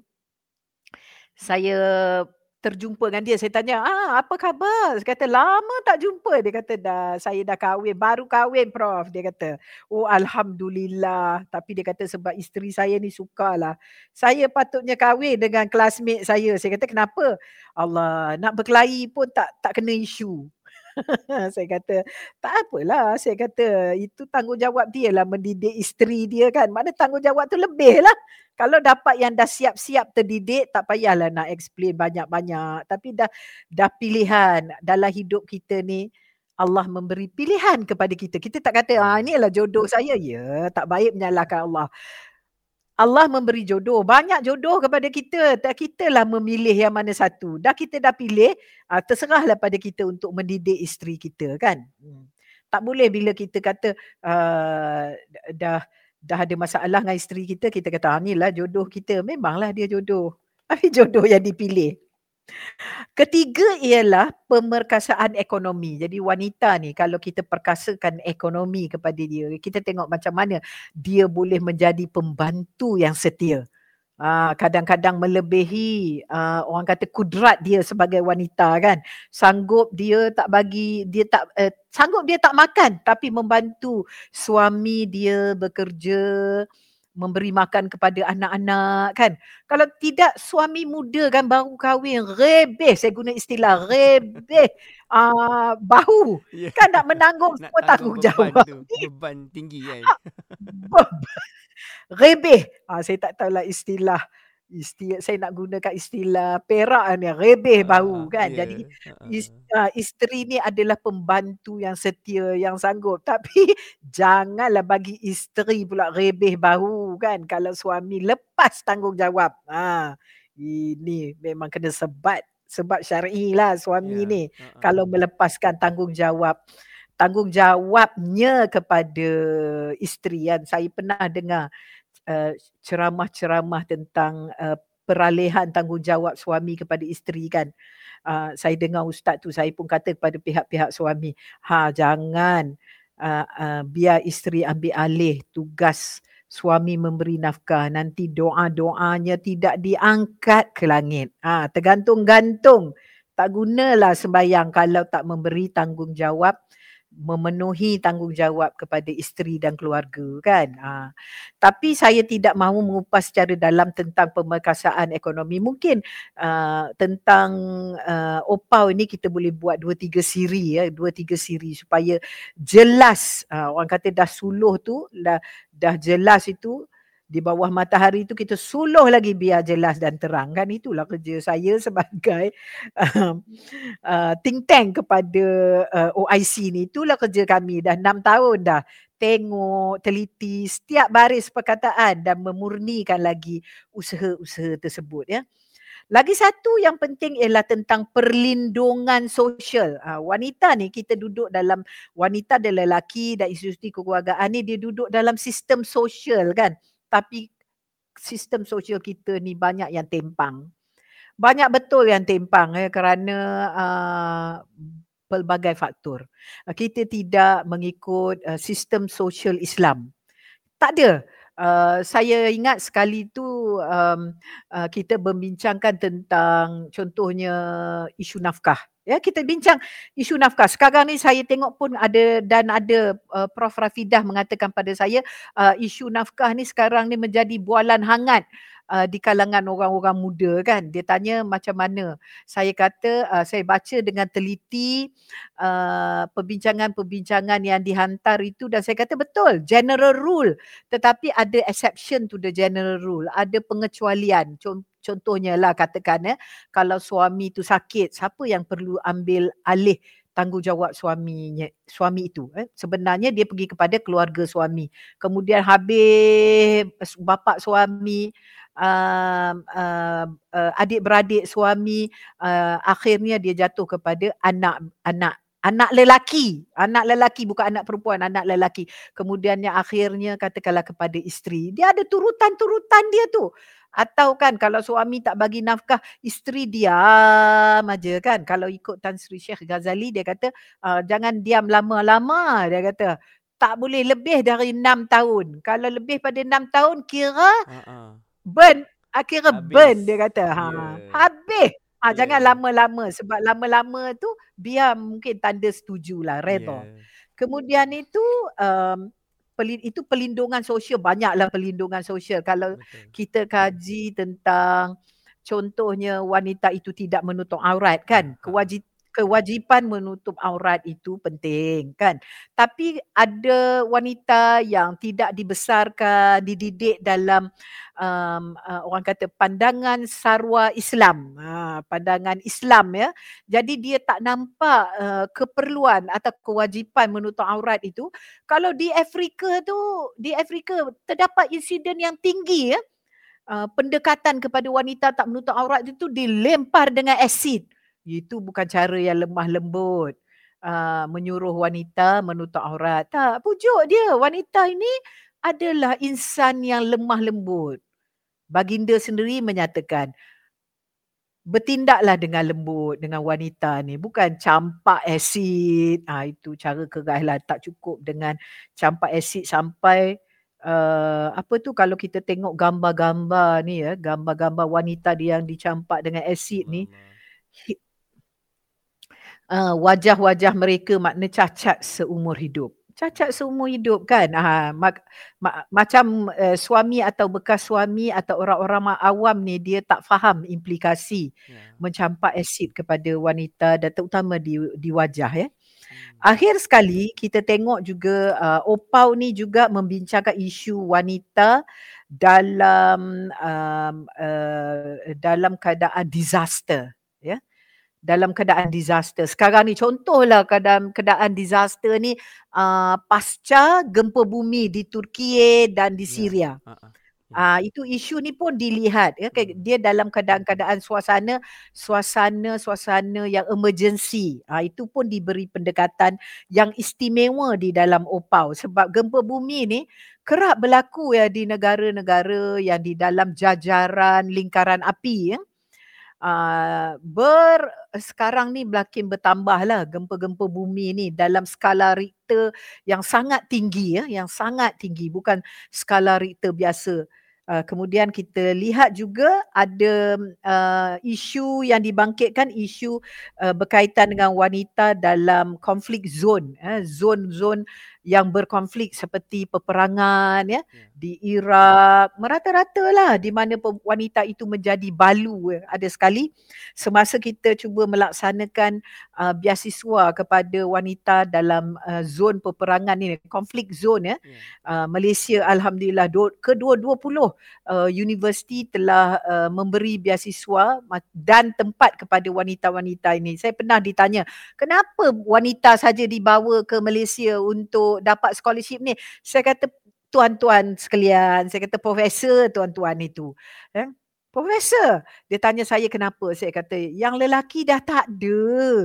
Speaker 2: Saya terjumpa dengan dia. Saya tanya, ah, apa khabar? Dia kata, lama tak jumpa. Dia kata, dah, saya dah kahwin. Baru kahwin, Prof. Dia kata, oh Alhamdulillah. Tapi dia kata, sebab isteri saya ni sukalah. Saya patutnya kahwin dengan classmate saya. Saya kata, kenapa? Allah, nak berkelahi pun tak tak kena isu. Saya kata, tak apalah. Saya kata, itu tanggungjawab dia lah mendidik isteri dia kan. Mana tanggungjawab tu lebih lah. Kalau dapat yang dah siap-siap terdidik, tak payahlah nak explain banyak-banyak. Tapi dah dah pilihan dalam hidup kita ni, Allah memberi pilihan kepada kita. Kita tak kata, ah, inilah jodoh saya. Ya, tak baik menyalahkan Allah. Allah memberi jodoh. Banyak jodoh kepada kita. Tak kitalah memilih yang mana satu. Dah kita dah pilih, uh, terserahlah pada kita untuk mendidik isteri kita kan. Hmm. Tak boleh bila kita kata uh, dah dah ada masalah dengan isteri kita, kita kata, ah, ni lah jodoh kita. Memanglah dia jodoh. Tapi jodoh yang dipilih. Ketiga ialah pemerkasaan ekonomi. Jadi wanita ni kalau kita perkasakan ekonomi kepada dia, kita tengok macam mana dia boleh menjadi pembantu yang setia. Uh, kadang-kadang melebihi uh, orang kata kudrat dia sebagai wanita kan. Sanggup dia tak bagi, dia tak uh, sanggup dia tak makan tapi membantu suami dia bekerja, memberi makan kepada anak-anak kan. Kalau tidak suami muda kan baru kahwin, rebeh, saya guna istilah rebeh uh, bahu. Yeah. Kan nak menanggung
Speaker 1: nak
Speaker 2: semua tanggungjawab.
Speaker 1: Beban, beban tinggi kan.
Speaker 2: Rebeh. Ah, saya tak tahulah istilah. Istilah saya nak gunakan istilah perak ni, rebeh uh, bahu kan. Yeah. Jadi is, uh, isteri ni adalah pembantu yang setia, yang sanggup. Tapi janganlah bagi isteri pula rebeh bahu kan. Kalau suami lepas tanggungjawab. Ha, ini memang kena sebat. Sebab syar'i lah suami yeah. ni. Uh-uh. Kalau melepaskan tanggungjawab. Tanggungjawabnya kepada isteri kan. Saya pernah dengar uh, ceramah-ceramah tentang uh, peralihan tanggungjawab suami kepada isteri kan. Uh, saya dengar ustaz tu, saya pun kata kepada pihak-pihak suami, ha jangan uh, uh, biar isteri ambil alih tugas suami memberi nafkah. Nanti doa-doanya tidak diangkat ke langit. Ha, tergantung-gantung. Tak gunalah sembahyang kalau tak memberi tanggungjawab, memenuhi tanggungjawab kepada isteri dan keluarga kan. Ha. Tapi saya tidak mahu mengupas secara dalam tentang pemerkasaan ekonomi. Mungkin uh, tentang uh, opau ini kita boleh buat dua tiga siri ya, dua tiga siri supaya jelas. Uh, orang kata dah suluh tu, dah, dah jelas itu. Di bawah matahari itu kita suluh lagi biar jelas dan terang kan. Itulah kerja saya sebagai uh, uh, think tank kepada uh, O I C ni. Itulah kerja kami dah enam tahun dah. Tengok, teliti setiap baris perkataan dan memurnikan lagi usaha-usaha tersebut ya. Lagi satu yang penting ialah tentang perlindungan sosial. Ha, wanita ni kita duduk dalam, wanita dan lelaki dan institusi kekeluargaan ni dia duduk dalam sistem sosial kan. Tapi sistem sosial kita ni banyak yang tempang. Banyak betul yang tempang eh, kerana uh, pelbagai faktor. Uh, kita tidak mengikut uh, sistem sosial Islam. Tak ada. Uh, saya ingat sekali tu um, uh, kita membincangkan tentang contohnya isu nafkah. Ya, kita bincang isu nafkah. Sekarang ni saya tengok pun ada dan ada uh, Prof Rafidah mengatakan pada saya uh, isu nafkah ni sekarang ni menjadi bualan hangat uh, di kalangan orang-orang muda kan. Dia tanya macam mana. Saya kata uh, saya baca dengan teliti uh, perbincangan-perbincangan yang dihantar itu dan saya kata betul, general rule. Tetapi ada exception to the general rule. Ada pengecualian. Contoh Contohnya lah katakan eh, kalau suami tu sakit, siapa yang perlu ambil alih tanggungjawab suaminya, suami itu? Eh? Sebenarnya dia pergi kepada keluarga suami. Kemudian habis bapa suami, uh, uh, uh, adik-beradik suami, uh, akhirnya dia jatuh kepada anak-anak. Anak lelaki, anak lelaki bukan anak perempuan, anak lelaki. Kemudiannya akhirnya katakanlah kepada isteri. Dia ada turutan-turutan dia tu. Atau kan kalau suami tak bagi nafkah, isteri diam aja kan. Kalau ikut Tan Sri Syekh Ghazali, dia kata uh, jangan diam lama-lama. Dia kata tak boleh lebih dari enam tahun. Kalau lebih pada enam tahun kira uh-uh. burn. Akhirnya habis. Burn dia kata. Ha, yeah. Habis. Ha, yeah. Jangan lama-lama. Sebab lama-lama tu biar mungkin tanda setujulah, redha. Yeah. Kemudian itu um, itu perlindungan sosial, banyaklah perlindungan sosial. Kalau betul. Kita kaji tentang contohnya wanita itu tidak menutup aurat kan, kewajib kewajipan menutup aurat itu penting kan. Tapi ada wanita yang tidak dibesarkan, dididik dalam um, uh, orang kata pandangan sarwa Islam. Ha, pandangan Islam ya. Jadi dia tak nampak uh, keperluan atau kewajipan menutup aurat itu. Kalau di Afrika tu, di Afrika terdapat insiden yang tinggi ya. Uh, pendekatan kepada wanita tak menutup aurat itu dilempar dengan asid. Itu bukan cara yang lemah lembut. Uh, menyuruh wanita menutup aurat. Tak, pujuk dia. Wanita ini adalah insan yang lemah lembut. Baginda sendiri menyatakan, bertindaklah dengan lembut dengan wanita ni. Bukan campak asid. Ha, itu cara keras lah. Tak cukup dengan campak asid sampai uh, apa tu kalau kita tengok gambar-gambar ni ya. Gambar-gambar wanita yang dicampak dengan asid ni. Uh, wajah-wajah mereka makna cacat seumur hidup. Cacat seumur hidup kan. Uh, mak, mak, macam uh, suami atau bekas suami atau orang-orang awam ni dia tak faham implikasi yeah. mencampak asid kepada wanita dan terutama di, di wajah ya. Hmm. Akhir sekali kita tengok juga uh, Opau ni juga membincangkan isu wanita dalam um, uh, dalam keadaan disaster ya. Dalam keadaan disaster. Sekarang ni contohlah keadaan keadaan disaster ni uh, pasca gempa bumi di Turki dan di Syria. Yeah. Uh-uh. Yeah. Uh, itu isu ni pun dilihat ya. Dia dalam keadaan-keadaan suasana suasana suasana yang emergency. Uh, itu pun diberi pendekatan yang istimewa di dalam Opau sebab gempa bumi ni kerap berlaku ya di negara-negara yang di dalam jajaran lingkaran api ya. Uh, ber sekarang ni makin bertambahlah gempa-gempa bumi ni dalam skala Richter yang sangat tinggi ya, yang sangat tinggi bukan skala Richter biasa. Uh, kemudian kita lihat juga ada uh, isu yang dibangkitkan isu uh, berkaitan dengan wanita dalam konflik zon, eh, zon-zon yang berkonflik seperti peperangan ya, yeah. di Iraq, merata-rata lah di mana wanita itu menjadi balu. Ada sekali semasa kita cuba melaksanakan uh, beasiswa kepada wanita dalam uh, zon peperangan ini, konflik zon ya, yeah. uh, Malaysia alhamdulillah do, kedua dua puluh uh, universiti telah uh, memberi beasiswa dan tempat kepada wanita-wanita ini. Saya pernah ditanya, kenapa wanita saja dibawa ke Malaysia untuk dapat scholarship ni? Saya kata tuan-tuan sekalian, saya kata profesor tuan-tuan itu. Eh? Profesor, dia tanya saya kenapa? Saya kata yang lelaki dah tak ada.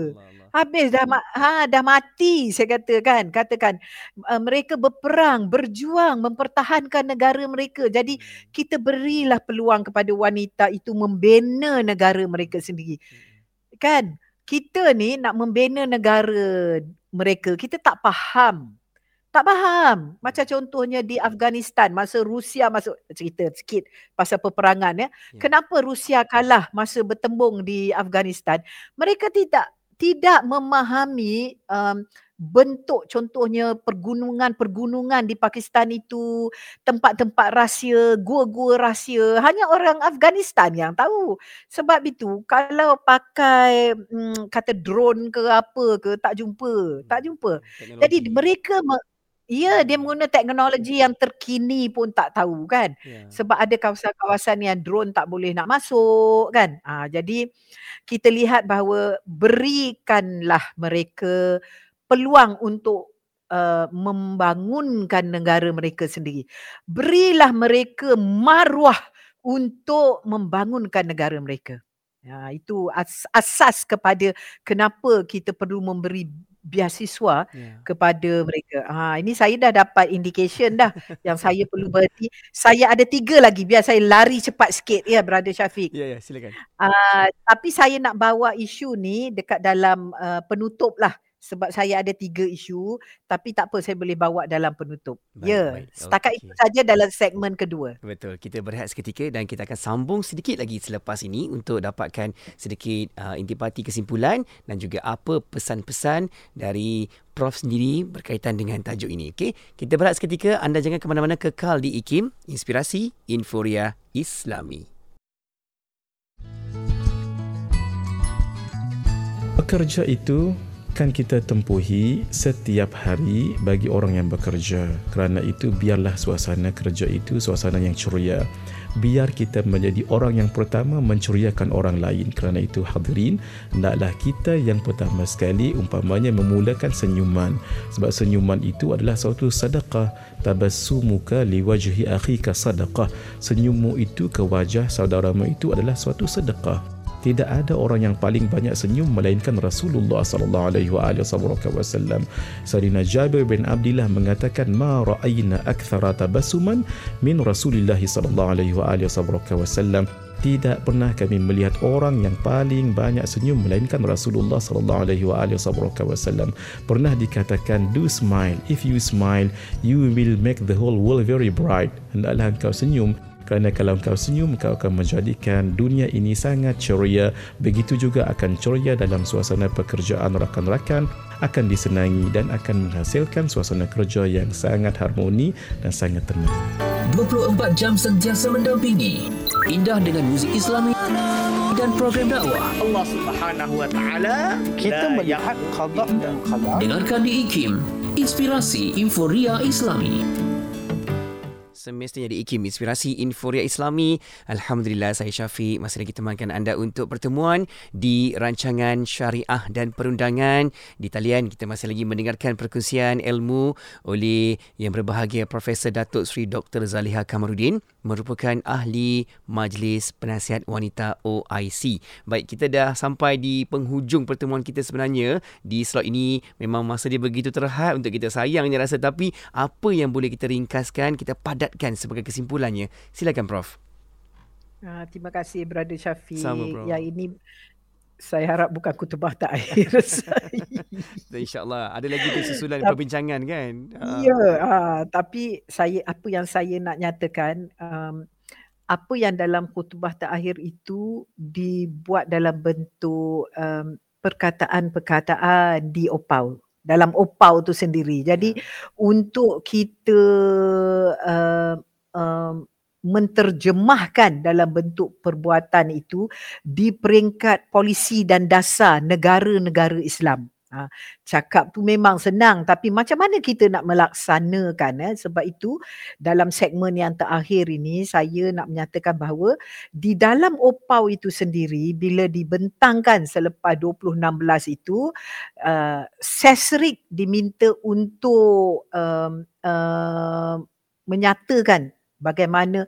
Speaker 2: Habis dah ha, dah mati saya kata kan. Katakan uh, mereka berperang, berjuang mempertahankan negara mereka. Jadi kita berilah peluang kepada wanita itu membina negara mereka sendiri. Kan? Kita ni nak membina negara mereka, kita tak faham. Tak faham. Macam contohnya di Afghanistan masa Rusia masuk, cerita sikit pasal peperangan ya. ya. Kenapa Rusia kalah masa bertembung di Afghanistan? Mereka tidak tidak memahami um, bentuk contohnya pergunungan-pergunungan di Pakistan itu, tempat-tempat rahsia, gua-gua rahsia. Hanya orang Afghanistan yang tahu. Sebab itu kalau pakai hmm, kata drone ke apa ke, tak jumpa. Tak jumpa. Teknologi. Jadi mereka... Me- Ya, dia menggunakan teknologi yang terkini pun tak tahu kan. Yeah. Sebab ada kawasan-kawasan yang drone tak boleh nak masuk kan. Ha, jadi kita lihat bahawa berikanlah mereka peluang untuk uh, membangunkan negara mereka sendiri. Berilah mereka maruah untuk membangunkan negara mereka. Ya, itu as- asas kepada kenapa kita perlu memberi beasiswa yeah. kepada mereka. Ha, ini saya dah dapat indication dah yang saya perlu berhenti. Saya ada tiga lagi, biar saya lari cepat sikit ya Brother Syafiq.
Speaker 1: Ya, yeah, yeah, silakan.
Speaker 2: Uh, tapi saya nak bawa isu ni dekat dalam uh, penutup lah. Sebab saya ada tiga isu, tapi tak apa, saya boleh bawa dalam penutup. Baik, ya, baik. Setakat okay. itu saja dalam segmen kedua.
Speaker 1: Betul, kita berehat seketika dan kita akan sambung sedikit lagi selepas ini untuk dapatkan sedikit uh, intipati kesimpulan dan juga apa pesan-pesan dari Prof sendiri berkaitan dengan tajuk ini. Okay? Kita berehat seketika, anda jangan ke mana-mana, kekal di I K I M, Inspirasi Inforia Islami.
Speaker 6: Bekerja itu kan kita tempuhi setiap hari bagi orang yang bekerja. Kerana itu biarlah suasana kerja itu suasana yang ceria. Biar kita menjadi orang yang pertama menceriakan orang lain. Kerana itu hadirin, hendaklah kita yang pertama sekali umpamanya memulakan senyuman. Sebab senyuman itu adalah suatu sedekah. Tabassumuka liwajhi akhika sadaqah. Senyummu itu ke wajah saudaramu itu adalah suatu sedekah. Tidak ada orang yang paling banyak senyum melainkan Rasulullah sallallahu alaihi wasallam. Sayyidina Jabir bin Abdullah mengatakan, "Ma ra'ayna akthara tabassuman min Rasulillah sallallahu alaihi wasallam." Tidak pernah kami melihat orang yang paling banyak senyum melainkan Rasulullah sallallahu alaihi wasallam. Pernah dikatakan, "Do smile. If you smile, you will make the whole world very bright." Hendaklah engkau senyum. Kerana kalau kau senyum, kau akan menjadikan dunia ini sangat ceria. Begitu juga akan ceria dalam suasana pekerjaan rakan-rakan, akan disenangi dan akan menghasilkan suasana kerja yang sangat harmoni dan sangat tenang.
Speaker 7: dua puluh empat jam sentiasa mendampingi. Indah dengan muzik Islami dan program dakwah.
Speaker 8: Allah Subhanahu wa taala kita melihat qada dan qadar.
Speaker 7: Dengarkan di I K I M, Inspirasi Inforia Islami.
Speaker 1: Semestinya di I K I M, Inspirasi Inforia Islami. Alhamdulillah, saya Syafiq masih lagi temankan anda untuk pertemuan di rancangan Syariah dan Perundangan. Di talian kita masih lagi mendengarkan perkongsian ilmu oleh yang berbahagia Profesor Datuk Seri Doktor Zaliha Kamarudin, merupakan ahli Majlis Penasihat Wanita O I C. Baik, kita dah sampai di penghujung pertemuan kita sebenarnya. Di slot ini memang masa dia begitu terhad untuk kita sayangnya rasa, tapi apa yang boleh kita ringkaskan, kita padat sebagai kesimpulannya. Silakan Prof.
Speaker 2: Ah, terima kasih Brother Syafiq.
Speaker 1: Sama, bro.
Speaker 2: Yang ini saya harap bukan kutubah takhir saya.
Speaker 1: InsyaAllah ada lagi tu susulan perbincangan kan.
Speaker 2: Ya, ah, tapi saya apa yang saya nak nyatakan, um, apa yang dalam khutbah terakhir itu dibuat dalam bentuk um, perkataan-perkataan di opau. Dalam opau tu sendiri. Jadi ya. Untuk kita uh, uh, menterjemahkan dalam bentuk perbuatan itu di peringkat polisi dan dasar negara-negara Islam. Ha, cakap tu memang senang, tapi macam mana kita nak melaksanakan? Eh? Sebab itu dalam segmen yang terakhir ini saya nak menyatakan bahawa di dalam opau itu sendiri, bila dibentangkan selepas dua ribu enam belas itu, uh, Sesrik diminta untuk um, uh, menyatakan bagaimana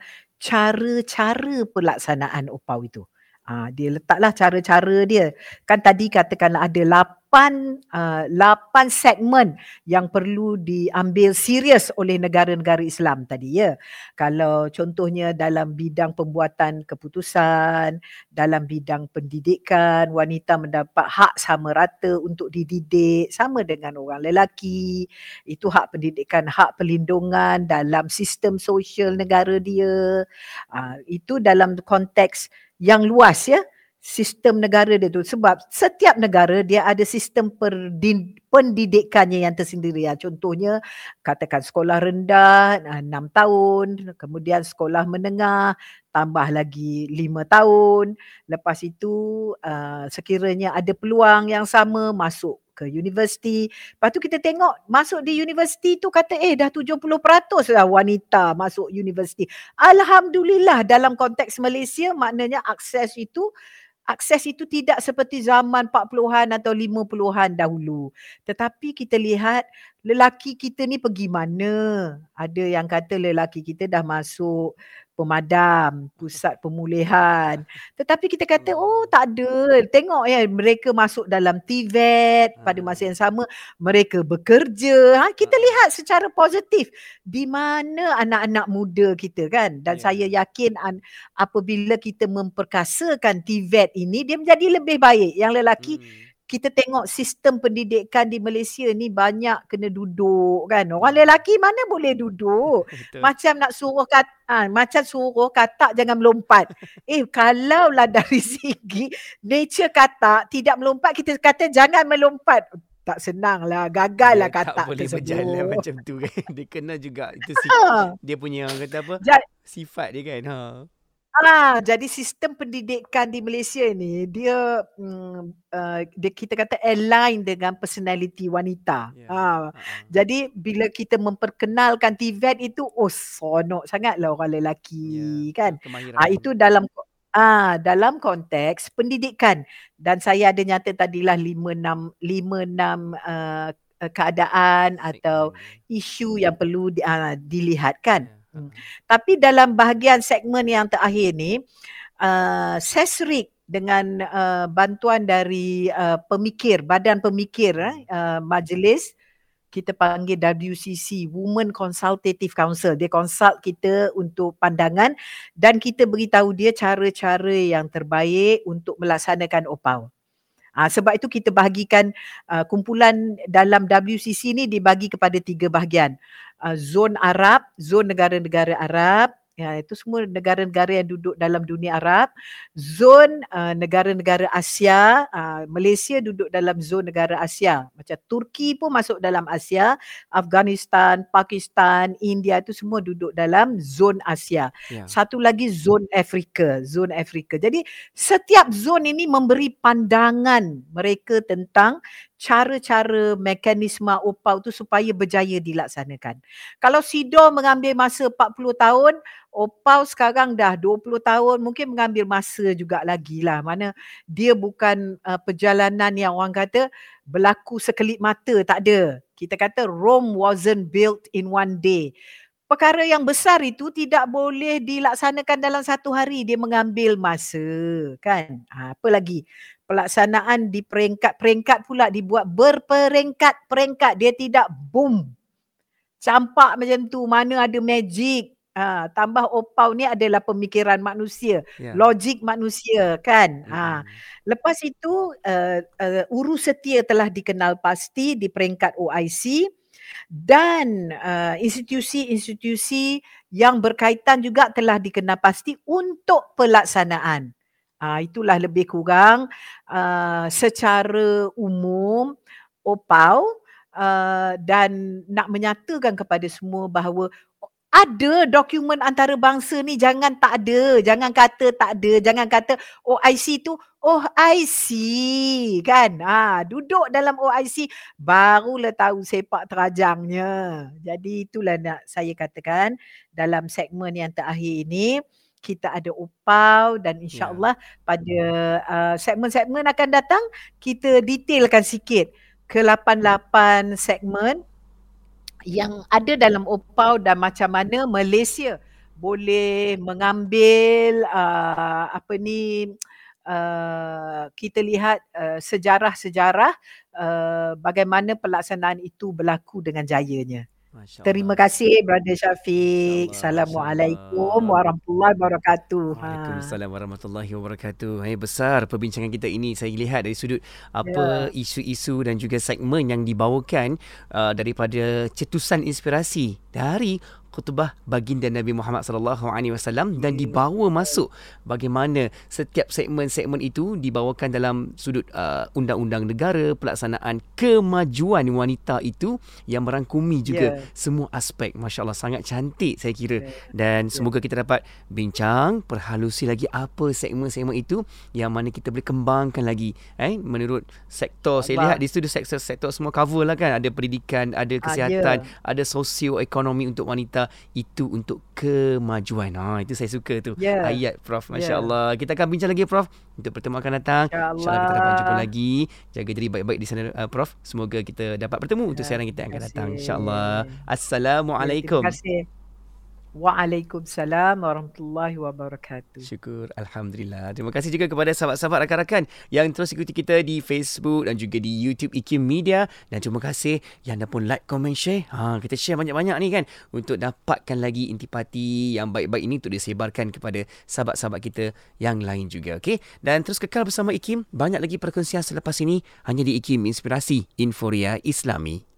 Speaker 2: cara-cara pelaksanaan opau itu. Ha, dia letaklah cara-cara dia. Kan tadi katakanlah ada lapan, uh, lapan segmen yang perlu diambil serius oleh negara-negara Islam tadi ya. Kalau contohnya dalam bidang pembuatan keputusan, dalam bidang pendidikan, wanita mendapat hak sama rata untuk dididik sama dengan orang lelaki. Itu hak pendidikan, hak perlindungan dalam sistem sosial negara dia. Uh, itu dalam konteks yang luas ya, sistem negara dia tu. Sebab setiap negara dia ada sistem perdin, pendidikannya yang tersendiri. Ya. Contohnya katakan sekolah rendah enam tahun, kemudian sekolah menengah tambah lagi lima tahun. Lepas itu uh, sekiranya ada peluang yang sama masuk ke universiti. Lepas tu kita tengok masuk di universiti tu kata eh dah tujuh puluh peratus lah wanita masuk universiti. Alhamdulillah dalam konteks Malaysia maknanya akses itu akses itu tidak seperti zaman empat puluhan atau lima puluhan dahulu. Tetapi kita lihat lelaki kita ni pergi mana? Ada yang kata lelaki kita dah masuk pemadam, pusat pemulihan. Tetapi kita kata, oh tak ada. Tengok ya, mereka masuk dalam T V E T pada masa yang sama. Mereka bekerja. Ha, kita lihat secara positif di mana anak-anak muda kita kan. Dan yeah. saya yakin an, apabila kita memperkasakan T V E T ini, dia menjadi lebih baik. Yang lelaki, hmm. kita tengok sistem pendidikan di Malaysia ni banyak kena duduk kan. Orang lelaki mana boleh duduk. Betul. Macam nak suruh kata, ha, macam suruh katak jangan melompat. eh kalaulah dari segi nature katak tidak melompat, kita kata jangan melompat. Tak senang lah, gagal lah katak
Speaker 1: tak boleh
Speaker 2: tersebut.
Speaker 1: Berjalan macam tu kan. Dia kena juga, itu sifat, dia punya kata apa, ja- sifat dia kan. Ha.
Speaker 2: Ah, jadi sistem pendidikan di Malaysia ni dia mm, uh, dia kita kata align dengan personality wanita.
Speaker 1: Ya.
Speaker 2: Ah,
Speaker 1: Ha.
Speaker 2: jadi bila kita memperkenalkan T V E T itu, oh seronok sangatlah orang lelaki
Speaker 1: Ya,
Speaker 2: kan.
Speaker 1: kemahiran.
Speaker 2: Ah, itu dalam ah dalam konteks pendidikan, dan saya ada nyata tadilah lima enam lima enam uh, keadaan atau
Speaker 1: Segmen.
Speaker 2: isu yang perlu di, uh, dilihat kan.
Speaker 1: Ya.
Speaker 2: Hmm.
Speaker 1: Ha.
Speaker 2: Tapi dalam bahagian segmen yang terakhir ni, uh, Sesrik dengan uh, bantuan dari uh, pemikir, badan pemikir, eh, uh, majlis, kita panggil W C C, Women Consultative Council. Dia consult kita untuk pandangan dan kita beritahu dia cara-cara yang terbaik untuk melaksanakan O P A U. Ha, sebab itu kita bahagikan uh, kumpulan dalam W C C ni dibagi kepada tiga bahagian. Uh, zon Arab, zon negara-negara Arab, ya, itu semua negara-negara yang duduk dalam dunia Arab. Zon uh, negara-negara Asia, uh, Malaysia duduk dalam zon negara Asia. Macam Turki pun masuk dalam Asia, Afghanistan, Pakistan, India itu semua duduk dalam zon Asia.
Speaker 1: Ya.
Speaker 2: Satu lagi zon Afrika, zon Afrika. Jadi setiap zon ini memberi pandangan mereka tentang cara-cara mekanisme O P A U tu supaya berjaya dilaksanakan. Kalau SIDO mengambil masa empat puluh tahun, O P A U sekarang dah dua puluh tahun, mungkin mengambil masa juga lagi lah. Mana dia bukan uh, perjalanan yang orang kata berlaku sekelip mata, tak ada. Kita kata Rome wasn't built in one day. Perkara yang besar itu tidak boleh dilaksanakan dalam satu hari, dia mengambil masa kan. Ha, apa lagi? Pelaksanaan di peringkat-peringkat pula dibuat berperingkat-peringkat. Dia tidak boom. Campak macam tu, mana ada magic. Ha, tambah O P A U ni adalah pemikiran manusia,
Speaker 1: Ya.
Speaker 2: logik manusia kan. Ha.
Speaker 1: Mm-mm.
Speaker 2: Lepas itu uh, uh, urus setia telah dikenal pasti di peringkat O I C dan uh, institusi-institusi yang berkaitan juga telah dikenal pasti untuk pelaksanaan. Uh, itulah lebih kurang uh, secara umum O P A U uh, dan nak menyatakan kepada semua bahawa ada dokumen antarabangsa ni, jangan tak ada, jangan kata tak ada, jangan kata O I C tu O I C kan. Ha, duduk dalam O I C barulah tahu sepak terajangnya. Jadi itulah nak saya katakan dalam segmen yang terakhir ini kita ada O P A U dan insya-Allah yeah. pada uh, segmen-segmen akan datang kita detailkan sikit ke lapan lapan segmen yang ada dalam O P A U dan macam mana Malaysia boleh mengambil uh, apa ni uh, kita lihat uh, sejarah-sejarah uh, bagaimana pelaksanaan itu berlaku dengan jayanya. Terima kasih Brother Syafiq. Assalamualaikum warahmatullahi wabarakatuh.
Speaker 1: Waalaikumsalam warahmatullahi wabarakatuh. Hai, besar perbincangan kita ini. Saya lihat dari sudut apa ya. isu-isu dan juga segmen yang dibawakan uh, daripada cetusan inspirasi dari khutbah baginda Nabi Muhammad sallallahu alaihi wasallam dan dibawa masuk bagaimana setiap segmen-segmen itu dibawakan dalam sudut uh, undang-undang negara, pelaksanaan kemajuan wanita itu yang merangkumi juga yeah. semua aspek. Masya-Allah, sangat cantik saya kira. Yeah. Dan yeah. semoga kita dapat bincang, perhalusi lagi apa segmen-segmen itu yang mana kita boleh kembangkan lagi eh menurut sektor. Allah. Saya lihat di situ sektor-sektor semua cover lah kan, ada pendidikan, ada kesihatan, ah, yeah. ada sosioekonomi untuk wanita. Itu untuk kemajuan. Ha, itu saya suka tu. Yeah. Ayat Prof. Masya-Allah. Yeah. Kita akan bincang lagi Prof untuk pertemuan akan datang. Insya-Allah Insya kita dapat jumpa lagi. Jaga diri baik-baik di sana uh, Prof. Semoga kita dapat bertemu yeah. untuk siaran kita akan datang. Insya-Allah. Assalamualaikum.
Speaker 2: Terima kasih. Waalaikumsalam warahmatullahi wabarakatuh.
Speaker 1: Syukur, Alhamdulillah. Terima kasih juga kepada sahabat-sahabat rakan-rakan yang terus ikuti kita di Facebook dan juga di YouTube I K I M Media. Dan terima kasih yang dah pun like, comment, share. Ha, kita share banyak-banyak ni kan untuk dapatkan lagi intipati yang baik-baik ini untuk disebarkan kepada sahabat-sahabat kita yang lain juga. Okay? Dan terus kekal bersama I K I M. Banyak lagi perkongsian selepas ini hanya di I K I M Inspirasi Inforia Islami.